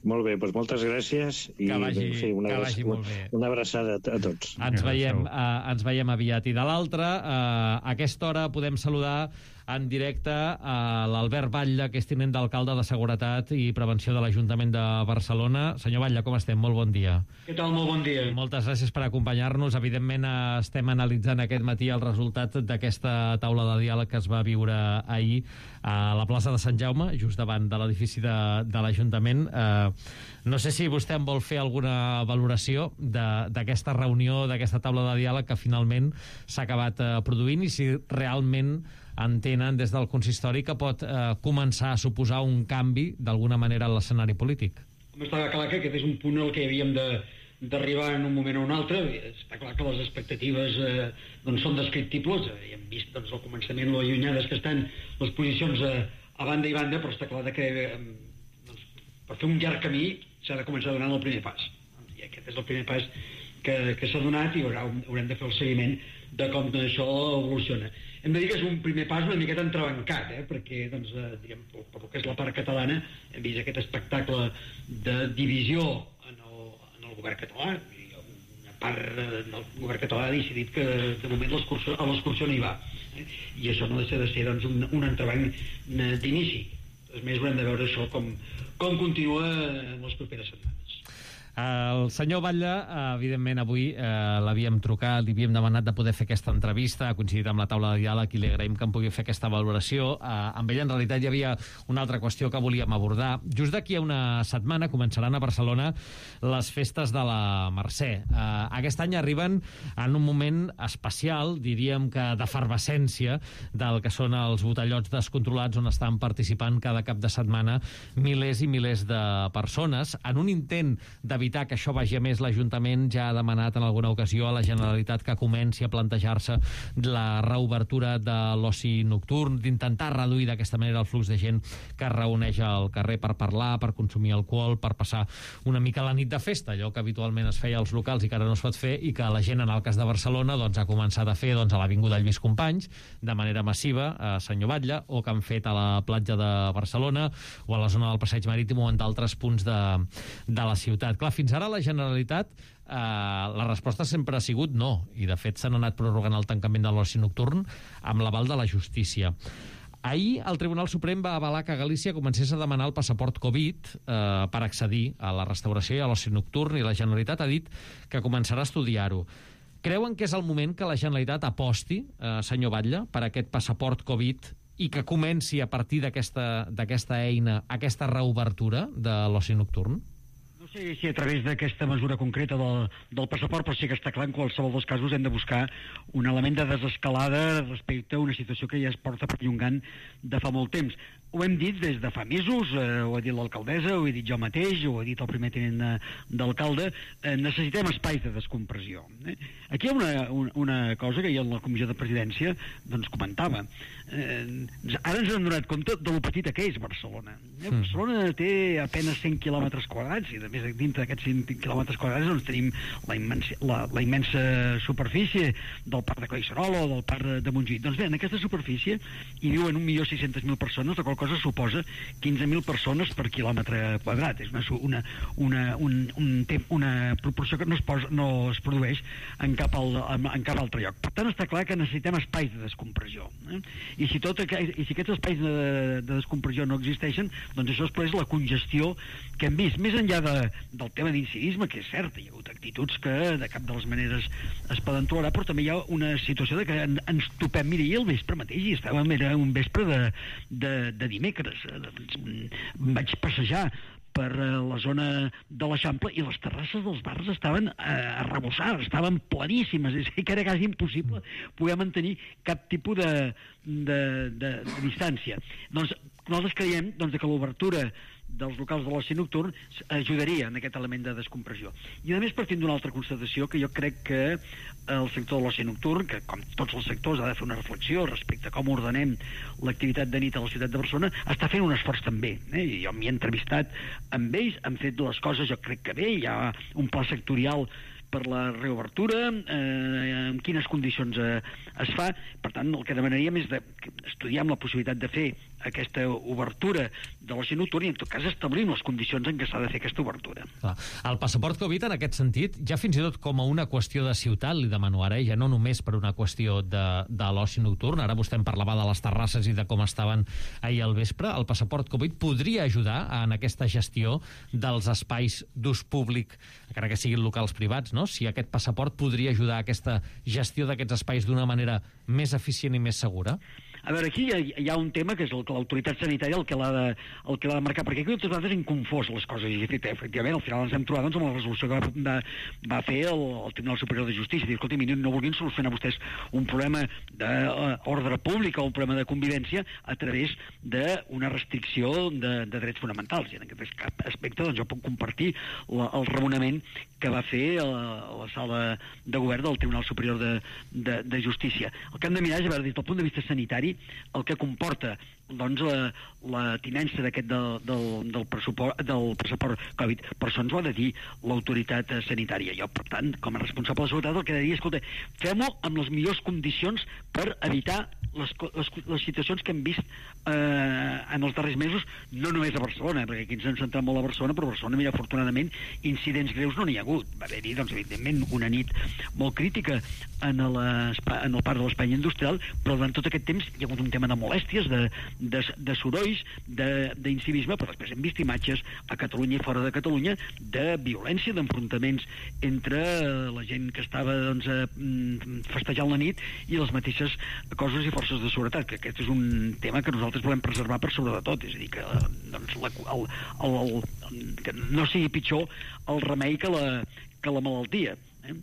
Molt bé, doncs moltes gràcies i que vagi molt bé. Una abraçada a tots. Ens veiem aviat. I de l'altra, a aquesta hora podem saludar en directe a l'Albert Batlle, que és tinent d'alcalde de Seguretat i Prevenció de l'Ajuntament de Barcelona. Senyor Batlle, com estem? Molt bon dia. Què tal? Molt bon dia. Moltes gràcies per acompanyar-nos. Evidentment, estem analitzant aquest matí el resultat d'aquesta taula de diàleg que es va viure ahir a la plaça de Sant Jaume, just davant de l'edifici de l'Ajuntament. No sé si vostè en vol fer alguna valoració d'aquesta reunió, d'aquesta taula de diàleg que finalment s'ha acabat produint i si realment entenen des del consistori que pot començar a suposar un canvi d'alguna manera en l'escenari polític. Estava clar que aquest és un punt al que havíem d'arribar en un moment o un altre. Està clar que les expectatives són descriptibles. Hem vist al començament lo allunyades que estan les posicions a banda i banda, però està clar que per fer un llarg camí s'ha de començar donant el primer pas. I aquest és el primer pas que s'ha donat i haurem de fer el seguiment de com això evoluciona. Hem de dir que és un primer pas una miqueta entrebancat, perquè, diguem, per el que és la part catalana, hem vist aquest espectacle de divisió en el govern català, i una part del govern català ha decidit que de moment a l'excursió no hi va. I això no deixa de ser un entrebanc d'inici. A més, haurem de veure això com continua en les properes setmanes. El senyor Batlle, evidentment, avui l'havíem trucat, li havíem demanat de poder fer aquesta entrevista, ha coincidit amb la taula de diàleg i li agraïm que em pugui fer aquesta valoració. Amb ell, en realitat, hi havia una altra qüestió que volíem abordar. Just d'aquí a una setmana començaran a Barcelona les festes de la Mercè. Aquest any arriben en un moment especial, diríem que d'efervescència, del que són els botellots descontrolats on estan participant cada cap de setmana milers i milers de persones. En un intent d'evitar que això vagi a més, l'Ajuntament ja ha demanat en alguna ocasió a la Generalitat que comenci a plantejar-se la reobertura de l'oci nocturn, d'intentar reduir d'aquesta manera el flux de gent que es reuneix al carrer per parlar, per consumir alcohol, per passar una mica la nit de festa, allò que habitualment es feia als locals i que ara no es pot fer i que la gent, en el cas de Barcelona, ha començat a fer a l'Avinguda Lluís Companys de manera massiva, senyor Batlle, o que han fet a la platja de Barcelona o a la zona del Passeig Marítim o en d'altres punts de la ciutat. Clar, fins ara la Generalitat la resposta sempre ha sigut no, i de fet s'han anat prorrogant el tancament de l'oci nocturn amb l'aval de la justícia. Ahir el Tribunal Suprem va avalar que Galícia comencés a demanar el passaport Covid per accedir a la restauració i a l'oci nocturn, i la Generalitat ha dit que començarà a estudiar-ho. Creuen que és el moment que la Generalitat aposti, senyor Batlle, per aquest passaport Covid i que comenci a partir d'aquesta eina, aquesta reobertura de l'oci nocturn? No sé si a través d'aquesta mesura concreta del passaport, però sí que està clar, en qualsevol dels casos hem de buscar un element de desescalada respecte a una situació que ja es porta perllongant de fa molt temps. Ho hem dit des de fa mesos, ho ha dit l'alcaldessa, ho he dit jo mateix, ho ha dit el primer tinent d'alcalde, necessitem espais de descompressió. Aquí hi ha una cosa que jo en la comissió de presidència comentava. Ara ens hem donat compte de lo petita que és Barcelona. Barcelona té apenas 100 quilòmetres quadrats, i a més dintre d'aquests 100 quilòmetres quadrats tenim la immensa superfície del parc de Collserola o del parc de Montjuïc. Doncs bé, en aquesta superfície hi viuen 1.600.000 persones, la qual cosa suposa 15.000 persones per quilòmetre quadrat. És una proporció que no es produeix en cap altre lloc. Per tant, està clar que necessitem espais de descompressió. I si aquests espais de descompressió no existeixen, doncs això es produeix la congestió que hem vist. Més enllà del tema d'incivisme, que és cert, hi ha hagut actituds que de cap de les maneres es poden tolerar, però també hi ha una situació de que ens topem. Mira, ahir al vespre mateix, era un vespre de dimecres, vaig passejar per la zona de l'Eixample i les terrasses dels bars estaven arrebossades, estaven planíssimes, és que era quasi impossible poder mantenir cap tipus de distància. Doncs nosaltres creiem que l'obertura dels locals de l'oci nocturn ajudaria en aquest element de descompressió. I a més partim d'una altra constatació, que jo crec que el sector de l'oci nocturn, que com tots els sectors ha de fer una reflexió respecte a com ordenem l'activitat de nit a la ciutat de Barcelona, està fent un esforç també. Jo m'hi he entrevistat amb ells, han fet les coses jo crec que bé, hi ha un pla sectorial per la reobertura, en quines condicions es fa. Per tant, el que demanaríem és estudiar la possibilitat de fer aquesta obertura de l'oci nocturn i, en tot cas, establim les condicions en què s'ha de fer aquesta obertura. El passaport Covid, en aquest sentit, ja fins i tot com a una qüestió de ciutat, li demano ara, ja no només per una qüestió de l'oci nocturn, ara vostè em parlava de les terrasses i de com estaven ahir al vespre, el passaport Covid podria ajudar en aquesta gestió dels espais d'ús públic, encara que siguin locals privats, no? Si aquest passaport podria ajudar a aquesta gestió d'aquests espais d'una manera més eficient i més segura? A veure, aquí hi ha un tema que és que l'autoritat sanitària el que l'ha de marcar, perquè aquí moltes vegades hem confós les coses, i efectivament al final ens hem trobat amb la resolució que va fer el Tribunal Superior de Justícia, dir, escolta, no vulguin solucionar vostès un problema d'ordre públic o un problema de convivència a través d'una restricció de drets fonamentals, i en aquest aspecte doncs, jo puc compartir el raonament que va fer a la sala de govern del Tribunal Superior de Justícia. El que hem de mirar és, a veure, des del punt de vista sanitari, el que comporta doncs, la tinença d'aquest del passaport Covid. Per això ens ho ha de dir l'autoritat sanitària. Jo, per tant, com a responsable de la seguretat, el que he de dir és, escolta, fem-ho amb les millors condicions per evitar les situacions que hem vist en els darrers mesos, no només a Barcelona, perquè aquí ens hem centrat molt a Barcelona, però a Barcelona, mira, afortunadament, incidents greus no n'hi ha hagut. Va haver-hi, doncs, evidentment, una nit molt crítica en el parc de l'Espanya Industrial, però durant tot aquest temps hi ha hagut un tema de molèsties, de sorolls, d'incivisme, però després hem vist imatges a Catalunya i fora de Catalunya de violència, d'enfrontaments entre la gent que estava doncs, festejant la nit i les mateixes cossos i forces de seguretat, que aquest és un tema que nosaltres volem preservar per sobre de tot, és a dir, que, doncs, que no sigui pitjor el remei que la malaltia.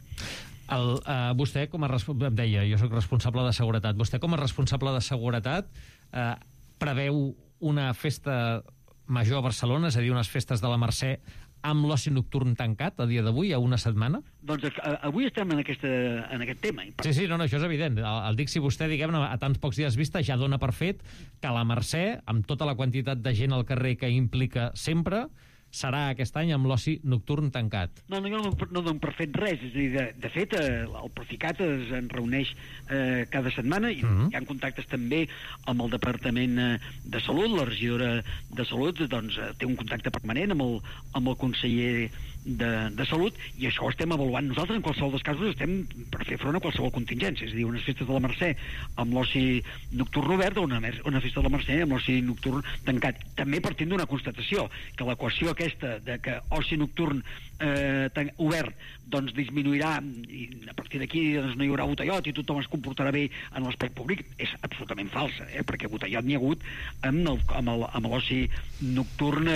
Vostè, com a em deia, jo soc responsable de seguretat, vostè com a responsable de seguretat preveu una festa major a Barcelona, és a dir, unes festes de la Mercè amb l'oci nocturn tancat a dia d'avui, a una setmana? Doncs avui estem en aquest tema. Sí, no, això és evident. El dic si vostè, diguem-ne, a tants pocs dies vista ja dona per fet que la Mercè, amb tota la quantitat de gent al carrer que implica sempre, serà aquest any amb l'oci nocturn tancat. No dono per fet res. És a dir, de fet, el Procicat es reuneix cada setmana i hi ha contactes també amb el Departament de Salut. La regidora de Salut doncs, té un contacte permanent amb el conseller de Salut, i això ho estem avaluant. Nosaltres, en qualsevol dels casos, estem per fer front a qualsevol contingència, és a dir, unes festes de la Mercè amb l'oci nocturn obert o una festa de la Mercè amb l'oci nocturn tancat. També partint d'una constatació, que l'equació aquesta de que oci nocturn obert doncs disminuirà i a partir d'aquí doncs, no hi haurà botellot i tothom es comportarà bé en l'espai públic és absolutament falsa, perquè botellot n'hi ha hagut amb l'oci nocturn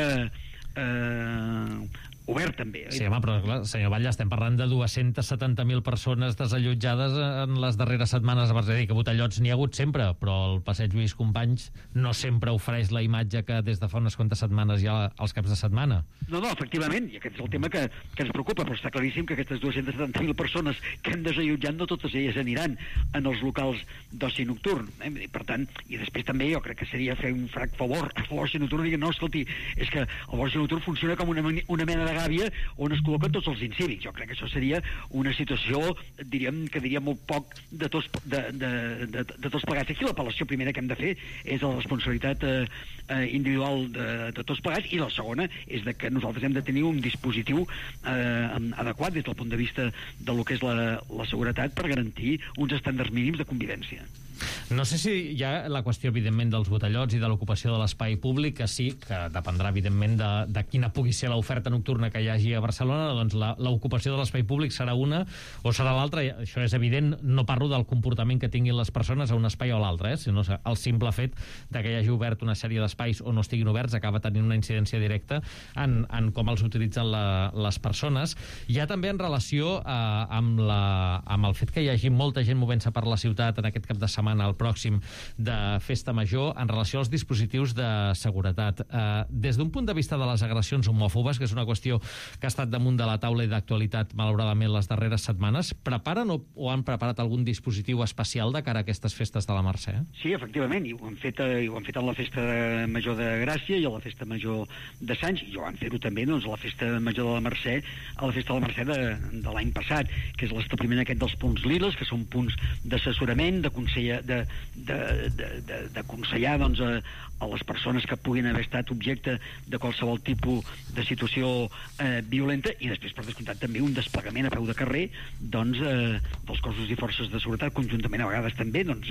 obert també. Sí, home, però clar, senyor Batlle, estem parlant de 270.000 persones desallotjades en les darreres setmanes a Barcelona, que botellots n'hi ha hagut sempre, però el passeig Lluís Companys no sempre ofereix la imatge que des de fa unes quantes setmanes hi ha als caps de setmana. No, efectivament, i aquest és el tema que ens preocupa, però està claríssim que aquestes 270.000 persones que hem desallotjat no totes elles aniran en els locals d'oci nocturn. Per tant, i després també jo crec que seria fer un frac favor a l'oci nocturn i dir, no, escolti, és que l'oci nocturn funciona com una mena de gàbia on es col·loquen tots els incívics. Jo crec que això seria una situació, diríem molt poc de tots plegats. Aquí l'apel·lació primera que hem de fer és la responsabilitat individual de tots plegats, i la segona és que nosaltres hem de tenir un dispositiu adequat des del punt de vista de lo que és la seguretat per garantir uns estàndards mínims de convivència. No sé si hi ha la qüestió, evidentment, dels botellots i de l'ocupació de l'espai públic, que sí, que dependrà, evidentment, de quina pugui ser l'oferta nocturna que hi hagi a Barcelona, doncs l'ocupació de l'espai públic serà una o serà l'altra. Això és evident, no parlo del comportament que tinguin les persones a un espai o a l'altre, sinó el simple fet de que hi hagi obert una sèrie d'espais o no estiguin oberts acaba tenint una incidència directa en com els utilitzen les persones. Hi ha també en relació amb el fet que hi hagi molta gent movent-se per la ciutat en aquest cap de setmana, el pròxim, de Festa Major, en relació als dispositius de seguretat. Des d'un punt de vista de les agressions homòfobes, que és una qüestió que ha estat damunt de la taula i d'actualitat, malauradament, les darreres setmanes, preparen o han preparat algun dispositiu especial de cara a aquestes festes de la Mercè? Sí, efectivament, i ho han fet en la Festa Major de Gràcia i a la Festa Major de Sants, i ho van fer-ho també doncs, a la Festa Major de la Mercè, a la Festa de la Mercè de l'any passat, que és l'establiment aquest dels punts liles, que són punts d'assessorament, de consell d'aconsellar doncs, a les persones que puguin haver estat objecte de qualsevol tipus de situació violenta, i després, per descomptat, també un desplegament a peu de carrer doncs, dels cossos i forces de seguretat, conjuntament a vegades també doncs,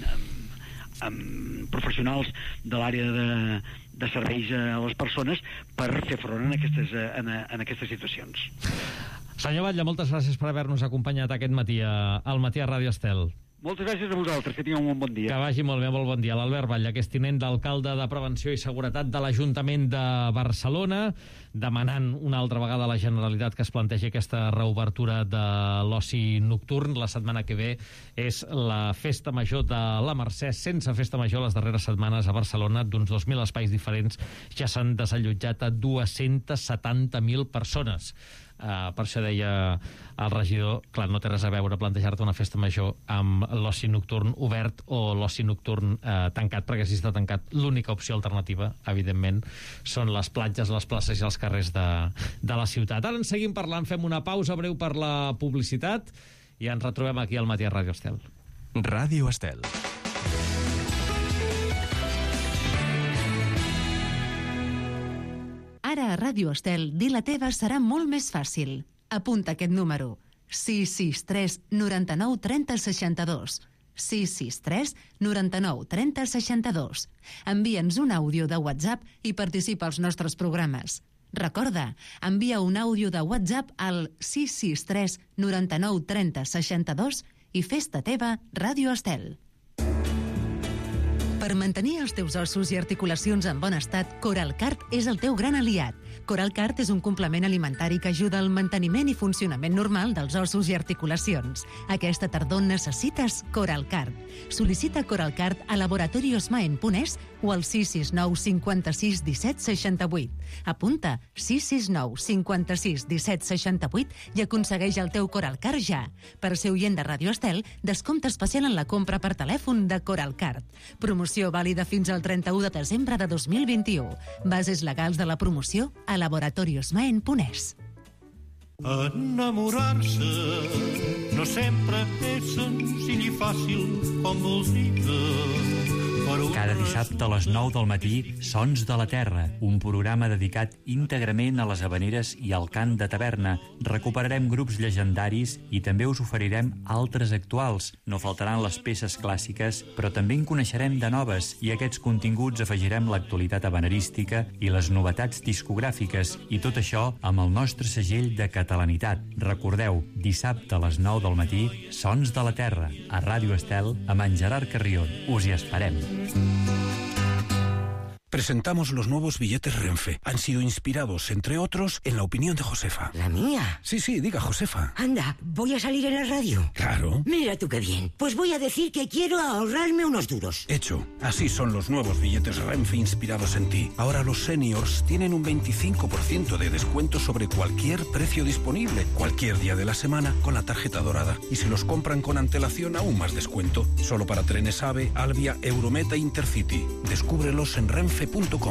amb professionals de l'àrea de serveis a les persones per fer front en aquestes situacions. Senyor Batlle, moltes gràcies per haver-nos acompanyat aquest matí al Matí a Ràdio Estel. Moltes gràcies a vosaltres, que tingueu un bon dia. Que vagi molt bé, molt bon dia. L'Albert Batlle, que és tinent d'alcalde de Prevenció i Seguretat de l'Ajuntament de Barcelona, demanant una altra vegada a la Generalitat que es plantegi aquesta reobertura de l'oci nocturn. La setmana que ve és la Festa Major de la Mercè. Sense Festa Major, les darreres setmanes a Barcelona, d'uns 2.000 espais diferents, ja s'han desallotjat a 270.000 persones. Per això deia el regidor, clar, no té res a veure plantejar-te una festa major amb l'oci nocturn obert o l'oci nocturn tancat, perquè si està tancat l'única opció alternativa, evidentment, són les platges, les places i els carrers de la ciutat. Ara en seguim parlant, fem una pausa breu per la publicitat i ens retrobem aquí al Matí a Ràdio Estel. Ràdio Estel. Ara a Ràdio Estel, dir la teva serà molt més fàcil. Apunta aquest número: 663 99 30 62. 663 99 30 62. Envia'ns un àudio de WhatsApp i participa als nostres programes. Recorda, envia un àudio de WhatsApp al 663 99 30 62 i fes-te teva Ràdio Estel. Per mantenir els teus ossos i articulacions en bon estat, Coralcart és el teu gran aliat. Coralcart és un complement alimentari que ajuda al manteniment i funcionament normal dels ossos i articulacions. Aquesta tardor necessites Coralcart. Sol·licita Coralcart a laboratoriosmaen.es o al 669 56 17 68. Apunta 669 56 17 68 i aconsegueix el teu Coralcart ja. Per ser oient de Ràdio Estel, descompte especial en la compra per telèfon de Coralcart. Promoció vàlida fins al 31 de desembre de 2021. Bases legals de la promoció a laboratoriosmaen.es. Enamorar-se no sempre és senzill i fàcil com voldria. Cada dissabte a les 9 del matí, Sons de la Terra, un programa dedicat íntegrament a les havaneres i al cant de taverna. Recuperarem grups llegendaris i també us oferirem altres actuals. No faltaran les peces clàssiques, però també en coneixerem de noves, i a aquests continguts afegirem l'actualitat havanerística i les novetats discogràfiques, i tot això amb el nostre segell de catalanitat. Recordeu, dissabte a les 9 del matí, Sons de la Terra, a Ràdio Estel, amb en Gerard Carrión. Us hi esperem. Presentamos los nuevos billetes Renfe. Han sido inspirados, entre otros, en la opinión de Josefa. ¿La mía? Sí, diga Josefa. Anda, ¿voy a salir en la radio? Claro. Mira tú qué bien. Pues voy a decir que quiero ahorrarme unos duros. Hecho. Así son los nuevos billetes Renfe inspirados en ti. Ahora los seniors tienen un 25% de descuento sobre cualquier precio disponible, cualquier día de la semana, con la tarjeta dorada. Y si los compran con antelación, aún más descuento. Solo para trenes AVE, Alvia, Eurometa e Intercity. Descúbrelos en renfe.com.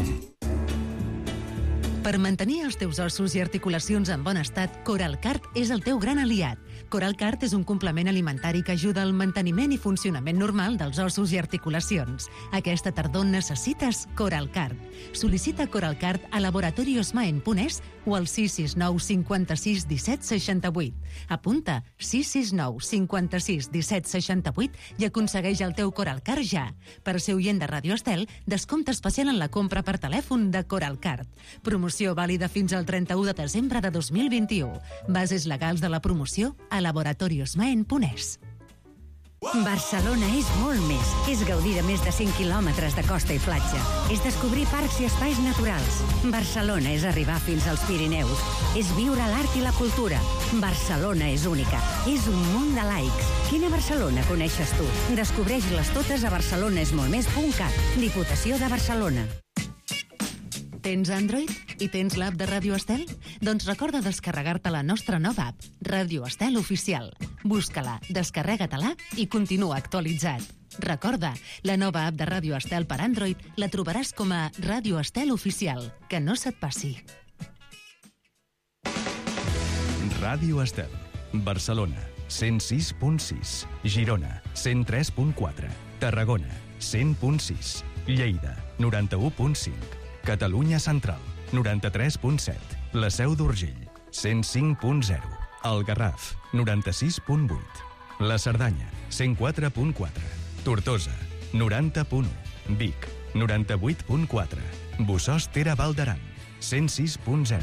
Per mantenir els teus ossos i articulacions en bon estat, Coralcart és el teu gran aliat. Coralcart és un complement alimentari que ajuda al manteniment i funcionament normal dels ossos i articulacions. Aquesta tardor necessites Coralcart. Sol·licita Coralcart a laboratoriosmaen.es o al 669 56 17 68. Apunta 669 56 17 68 i aconsegueix el teu Coralcart ja. Per ser oient de Ràdio Estel, descompte especial en la compra per telèfon de Coralcart. Promoció vàlida fins al 31 de desembre de 2021. Bases legals de la promoció a laboratoriosmaen.es. Barcelona és molt més. És gaudir de més de 100 quilòmetres de costa i platja. És descobrir parcs i espais naturals. Barcelona és arribar fins als Pirineus. És viure l'art i la cultura. Barcelona és única. És un munt de laics. Quina Barcelona coneixes tu? Descobreix-les totes a barcelonesmoltmés.cat. Diputació de Barcelona. Tens Android i tens l'app de Ràdio Estel? Doncs recorda descarregar-te la nostra nova app, Ràdio Estel Oficial. Busca-la, descarrega-te-la i continua actualitzat. Recorda, la nova app de Ràdio Estel per Android la trobaràs com a Ràdio Estel Oficial. Que no se't passi. Ràdio Estel, Barcelona, 106.6, Girona, 103.4, Tarragona, 100.6, Lleida, 91.5, Catalunya Central, 93.7, la Seu d'Urgell, 105.0, el Garraf, 96.8, la Cerdanya, 104.4, Tortosa, 90.1, Vic, 98.4, Bossòst-Tere Val d'Aran, 106.0.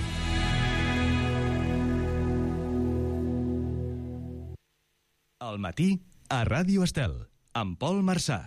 Al matí, a Ràdio Estel, amb Pol Marçà.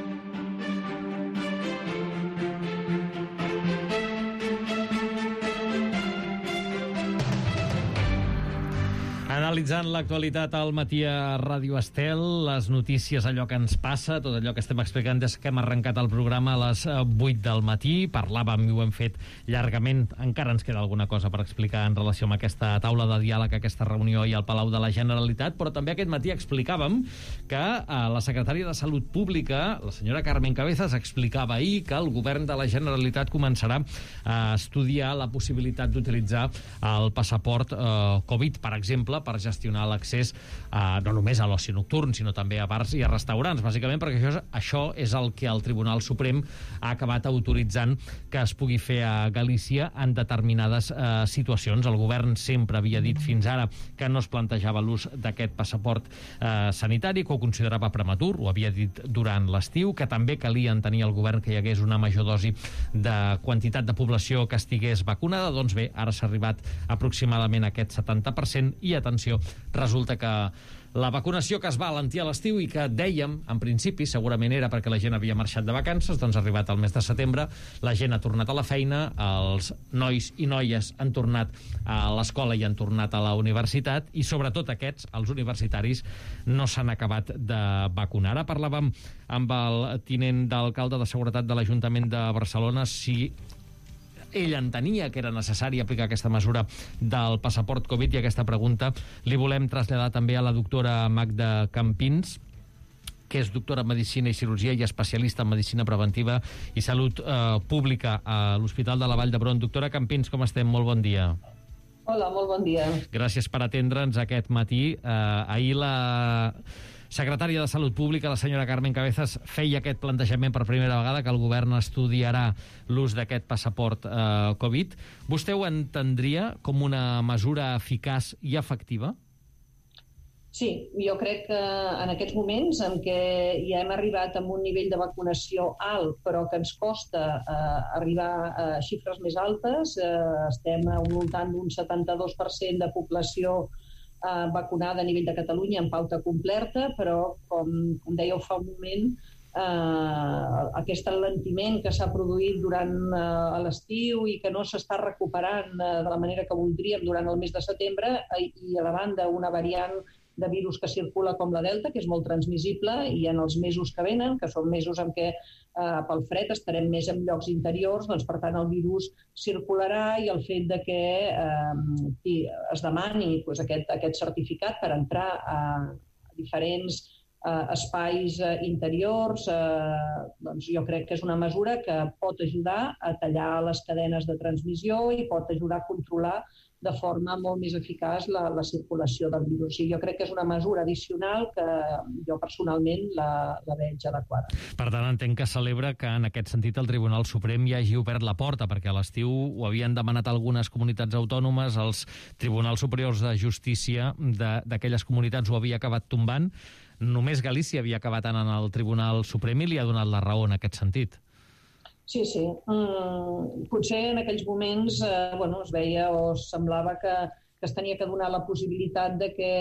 Analitzant l'actualitat al matí a Ràdio Estel, les notícies, allò que ens passa, tot allò que estem explicant des que hem arrencat el programa a les 8 del matí. Parlàvem i ho hem fet llargament. Encara ens queda alguna cosa per explicar en relació amb aquesta taula de diàleg, aquesta reunió i al Palau de la Generalitat, però també aquest matí explicàvem que la secretària de Salut Pública, la senyora Carmen Cabezas, explicava ahir que el govern de la Generalitat començarà a estudiar la possibilitat d'utilitzar el passaport Covid, per exemple, per gestionar l'accés no només a l'oci nocturn, sinó també a bars i a restaurants, bàsicament perquè això és el que el Tribunal Suprem ha acabat autoritzant que es pugui fer a Galícia en determinades situacions. El govern sempre havia dit fins ara que no es plantejava l'ús d'aquest passaport sanitari, que ho considerava prematur, ho havia dit durant l'estiu, que també calia tenir el govern que hi hagués una major dosi de quantitat de població que estigués vacunada. Doncs bé, ara s'ha arribat aproximadament a aquest 70% i atenció, resulta que la vacunació que es va alentir a l'estiu i que dèiem, en principi, segurament era perquè la gent havia marxat de vacances, doncs ha arribat el mes de setembre, la gent ha tornat a la feina, els nois i noies han tornat a l'escola i han tornat a la universitat, i sobretot aquests, els universitaris, no s'han acabat de vacunar. Ara parlàvem amb el tinent d'alcalde de Seguretat de l'Ajuntament de Barcelona si ell entenia que era necessari aplicar aquesta mesura del passaport Covid, i aquesta pregunta li volem traslladar també a la doctora Magda Campins, que és doctora en Medicina i Cirurgia i especialista en Medicina Preventiva i Salut Pública a l'Hospital de la Vall d'Hebron. Doctora Campins, com estem? Molt bon dia. Hola, molt bon dia. Gràcies per atendre'ns aquest matí. Ahir la secretària de Salut Pública, la senyora Carmen Cabezas, feia aquest plantejament per primera vegada, que el govern estudiarà l'ús d'aquest passaport Covid. Vostè ho entendria com una mesura eficaç i efectiva? Sí, jo crec que en aquests moments en què ja hem arribat a un nivell de vacunació alt, però que ens costa arribar a xifres més altes, estem al voltant d'un 72% de població vacunada a nivell de Catalunya en pauta completa, però, com dèieu fa un moment, aquest alentiment que s'ha produït durant l'estiu i que no s'està recuperant de la manera que voldríem durant el mes de setembre, i a la banda una variant de virus que circula com la Delta, que és molt transmissible, i en els mesos que venen, que són mesos en què pel fred estarem més en llocs interiors, doncs per tant el virus circularà, i el fet de que es demani aquest certificat per entrar a diferents espais interiors, doncs jo crec que és una mesura que pot ajudar a tallar les cadenes de transmissió i pot ajudar a controlar de forma molt més eficaç la circulació del virus. I jo crec que és una mesura addicional que jo personalment la veig adequada. Per tant, entenc que celebra que en aquest sentit el Tribunal Suprem ja hagi obert la porta, perquè a l'estiu ho havien demanat algunes comunitats autònomes, els Tribunals Superiors de Justícia d'aquelles comunitats ho havia acabat tombant. Només Galícia havia acabat anant al Tribunal Suprem i li ha donat la raó en aquest sentit. Sí, sí. Potser en aquells moments es veia o semblava que es tenia que donar la possibilitat de que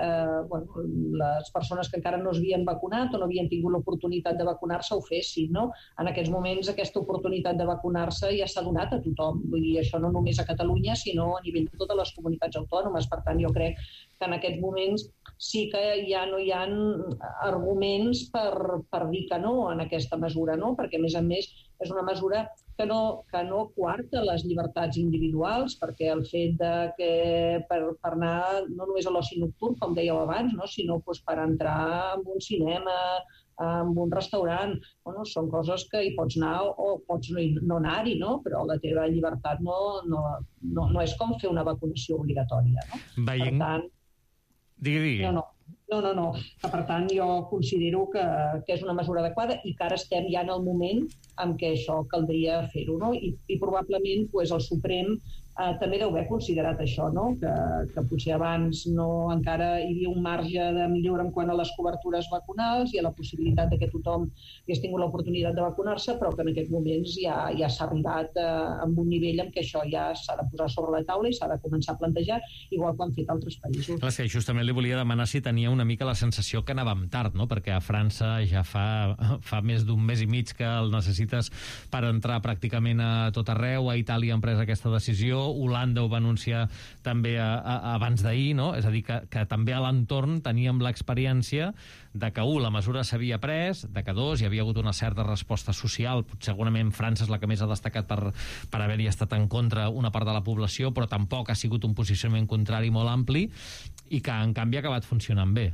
les persones que encara no es havien vacunat o no havien tingut l'oportunitat de vacunar-se ho fessin, no? En aquests moments aquesta oportunitat de vacunar-se ja s'ha donat a tothom. Vull dir, això no només a Catalunya, sinó a nivell de totes les comunitats autònomes. Per tant, jo crec que en aquests moments sí que ja no hi ha arguments per dir que no en aquesta mesura, no? Perquè, a més, és una mesura que no coarta les llibertats individuals, perquè el fet de que per anar no només a l'oci nocturn, com dèieu abans, no? Sinó per entrar en un cinema, en un restaurant, són coses que hi pots anar o pots no anar-hi, no? Però la teva llibertat no és com fer una vacunació obligatòria, no? Veient... Per tant... Digui. No. No. Per tant, jo considero que és una mesura adequada i que ara estem ja en el moment en què això caldria fer-ho, no? I probablement el Suprem també deu haver considerat això, no? Que potser abans encara hi havia un marge de millora en quant a les cobertures vacunals i a la possibilitat que tothom hagués tingut l'oportunitat de vacunar-se, però que en aquests moments ja s'ha arribat a un nivell en què això ja s'ha de posar sobre la taula i s'ha de començar a plantejar, igual que han fet altres països. Clar, que justament li volia demanar si tenia una mica la sensació que anàvem tard, no? Perquè a França ja fa més d'un mes i mig que el necessites per entrar pràcticament a tot arreu. A Itàlia han pres aquesta decisió, Holanda ho va anunciar també abans d'ahir, no? És a dir, que també a l'entorn teníem l'experiència de que, la mesura s'havia pres, de que, hi havia hagut una certa resposta social. Segurament França és la que més ha destacat per haver-hi estat en contra una part de la població, però tampoc ha sigut un posicionament contrari molt ampli i que, en canvi, ha acabat funcionant bé.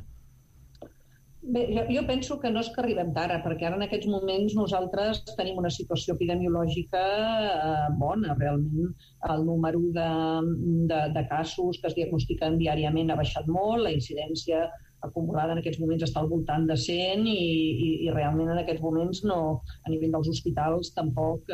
Bé, jo penso que no és que arribem tard, perquè ara en aquests moments nosaltres tenim una situació epidemiològica bona. Realment el número de casos que es diagnostiquen diàriament ha baixat molt, la incidència acumulada en aquests moments està al voltant de 100 i realment en aquests moments a nivell dels hospitals tampoc,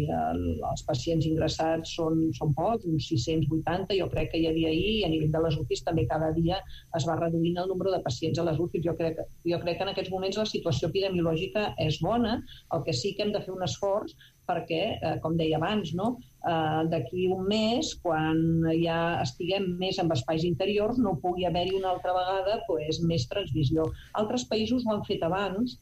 els pacients ingressats són pocs, uns 680 jo crec que hi havia ahir, i a nivell de les UCIs també cada dia es va reduint el nombre de pacients a les UCIs. Jo crec que en aquests moments la situació epidemiològica és bona, el que sí que hem de fer un esforç perquè, com deia abans, d'aquí un mes, quan ja estiguem més en espais interiors, no pugui haver-hi una altra vegada més transmissió. Altres països ho han fet abans,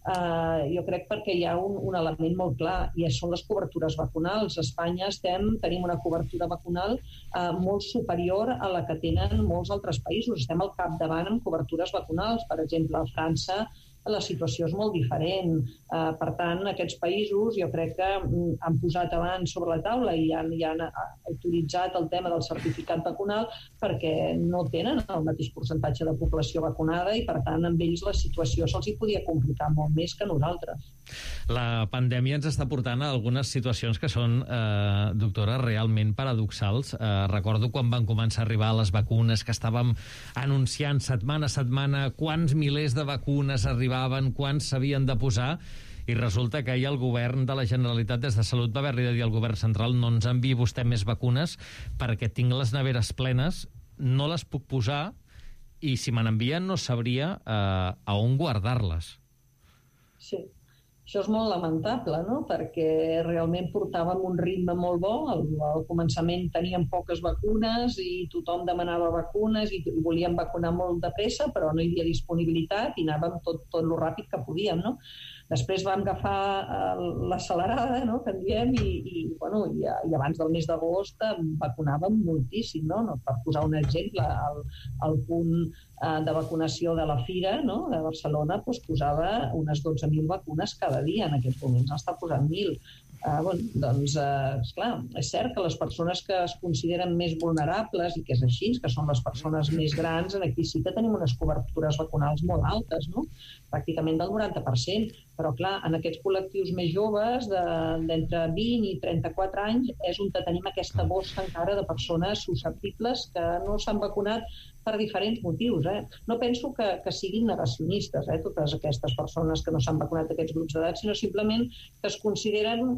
jo crec perquè hi ha un element molt clar, i són les cobertures vacunals. A Espanya tenim una cobertura vacunal molt superior a la que tenen molts altres països. Estem al capdavant amb cobertures vacunals. Per exemple, a França la situació és molt diferent. Per tant, aquests països jo crec que han posat abans sobre la taula i han autoritzat el tema del certificat vacunal perquè no tenen el mateix percentatge de població vacunada i, per tant, amb ells la situació se'ls podia complicar molt més que nosaltres. La pandèmia ens està portant a algunes situacions que són, doctora, realment paradoxals. Recordo quan van començar a arribar les vacunes, que estàvem anunciant setmana a setmana quants milers de vacunes arribaven, quants s'havien de posar, i resulta que ahir el govern de la Generalitat des de Salut va haver-li de dir al govern central: no ens enviï vostè més vacunes perquè tinc les neveres plenes, no les puc posar, i si me n'envien no sabria a on guardar-les. Sí. Això és molt lamentable, no? Perquè realment portàvem un ritme molt bo. Al començament teníem poques vacunes i tothom demanava vacunes i volíem vacunar molt de pressa, però no hi havia disponibilitat i anàvem tot lo ràpid que podíem, no? Després vam agafar l'accelerada, no?, que en diem, i abans del mes d'agost vacunàvem moltíssim, no? Per posar un exemple, el punt de vacunació de la Fira, no?, de Barcelona, posava unes 12.000 vacunes cada dia. En aquests moments n'està posant 1.000. Esclar, és cert que les persones que es consideren més vulnerables, i que és així, que són les persones més grans, aquí sí que tenim unes cobertures vacunals molt altes, no?, pràcticament del 90%, però clar, en aquests col·lectius més joves, d'entre 20 i 34 anys, és on tenim aquesta bossa encara de persones susceptibles que no s'han vacunat per diferents motius. No penso que siguin negacionistes, totes aquestes persones que no s'han vacunat d'aquests grups d'edat, sinó simplement que es consideren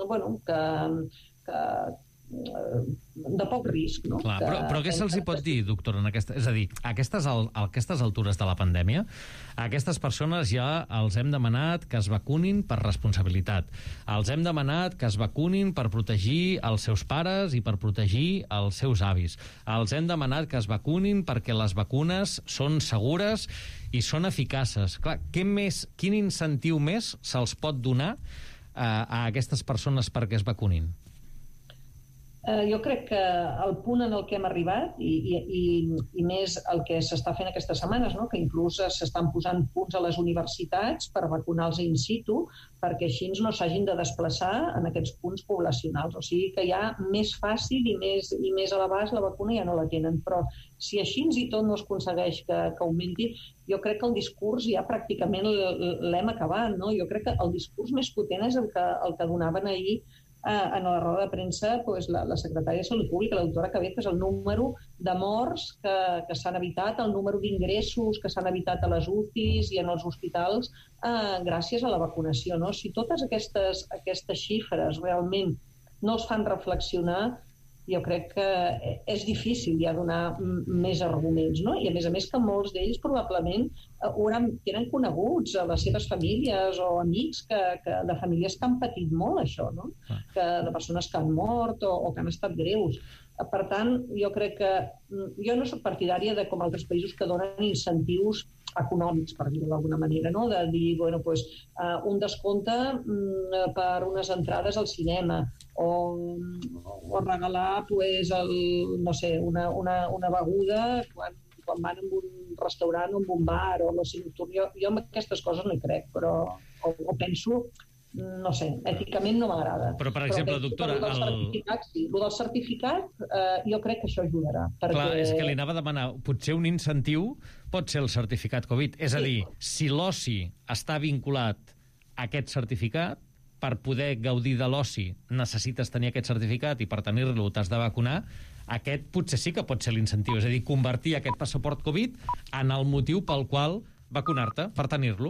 de poc risc, no? Clar, però què se'ls hi pot dir, doctora? És a dir, a aquestes altures de la pandèmia, a aquestes persones ja els hem demanat que es vacunin per responsabilitat. Els hem demanat que es vacunin per protegir els seus pares i per protegir els seus avis. Els hem demanat que es vacunin perquè les vacunes són segures i són eficaces. Clar, quin incentiu més se'ls pot donar a aquestes persones perquè es vacunin? Jo crec que el punt en el que hem arribat, i més el que s'està fent aquestes setmanes, no?, que inclús s'estan posant punts a les universitats per vacunar-los in situ, perquè així no s'hagin de desplaçar en aquests punts poblacionals. O sigui que ja més fàcil i més a l'abast la vacuna ja no la tenen. Però si així i tot no es aconsegueix que augmenti, jo crec que el discurs ja pràcticament l'hem acabat, no? Jo crec que el discurs més potent és el que donaven ahir en la roda de premsa la secretària de Salut Pública, la doctora Cabezas, el número de morts que s'han evitat, el número d'ingressos que s'han evitat a les UCIs i en els hospitals gràcies a la vacunació. No? Si totes aquestes xifres realment no els fan reflexionar, jo crec que és difícil ja donar més arguments, no? I a més que molts d'ells probablement tenen coneguts a les seves famílies o amics de famílies que han patit molt això, no? De persones que han mort o que han estat greus. Per tant, jo crec que jo no soc partidària de com altres països que donen incentius econòmics, per dir-ho d'alguna manera, no? De dir, un descompte per unes entrades al cinema o regalar una beguda quan van a un restaurant o a un bar o jo en aquestes coses no hi crec, però o penso, no sé, èticament no m'agrada. Però, per exemple, doctora... El del certificat jo crec que això ajudarà. Clar, és que li anava a demanar, potser un incentiu pot ser el certificat Covid. És a dir, si l'oci està vinculat a aquest certificat, per poder gaudir de l'oci necessites tenir aquest certificat i per tenir-lo t'has de vacunar, aquest potser sí que pot ser l'incentiu. És a dir, convertir aquest passaport Covid en el motiu pel qual vacunar-te, per tenir-lo.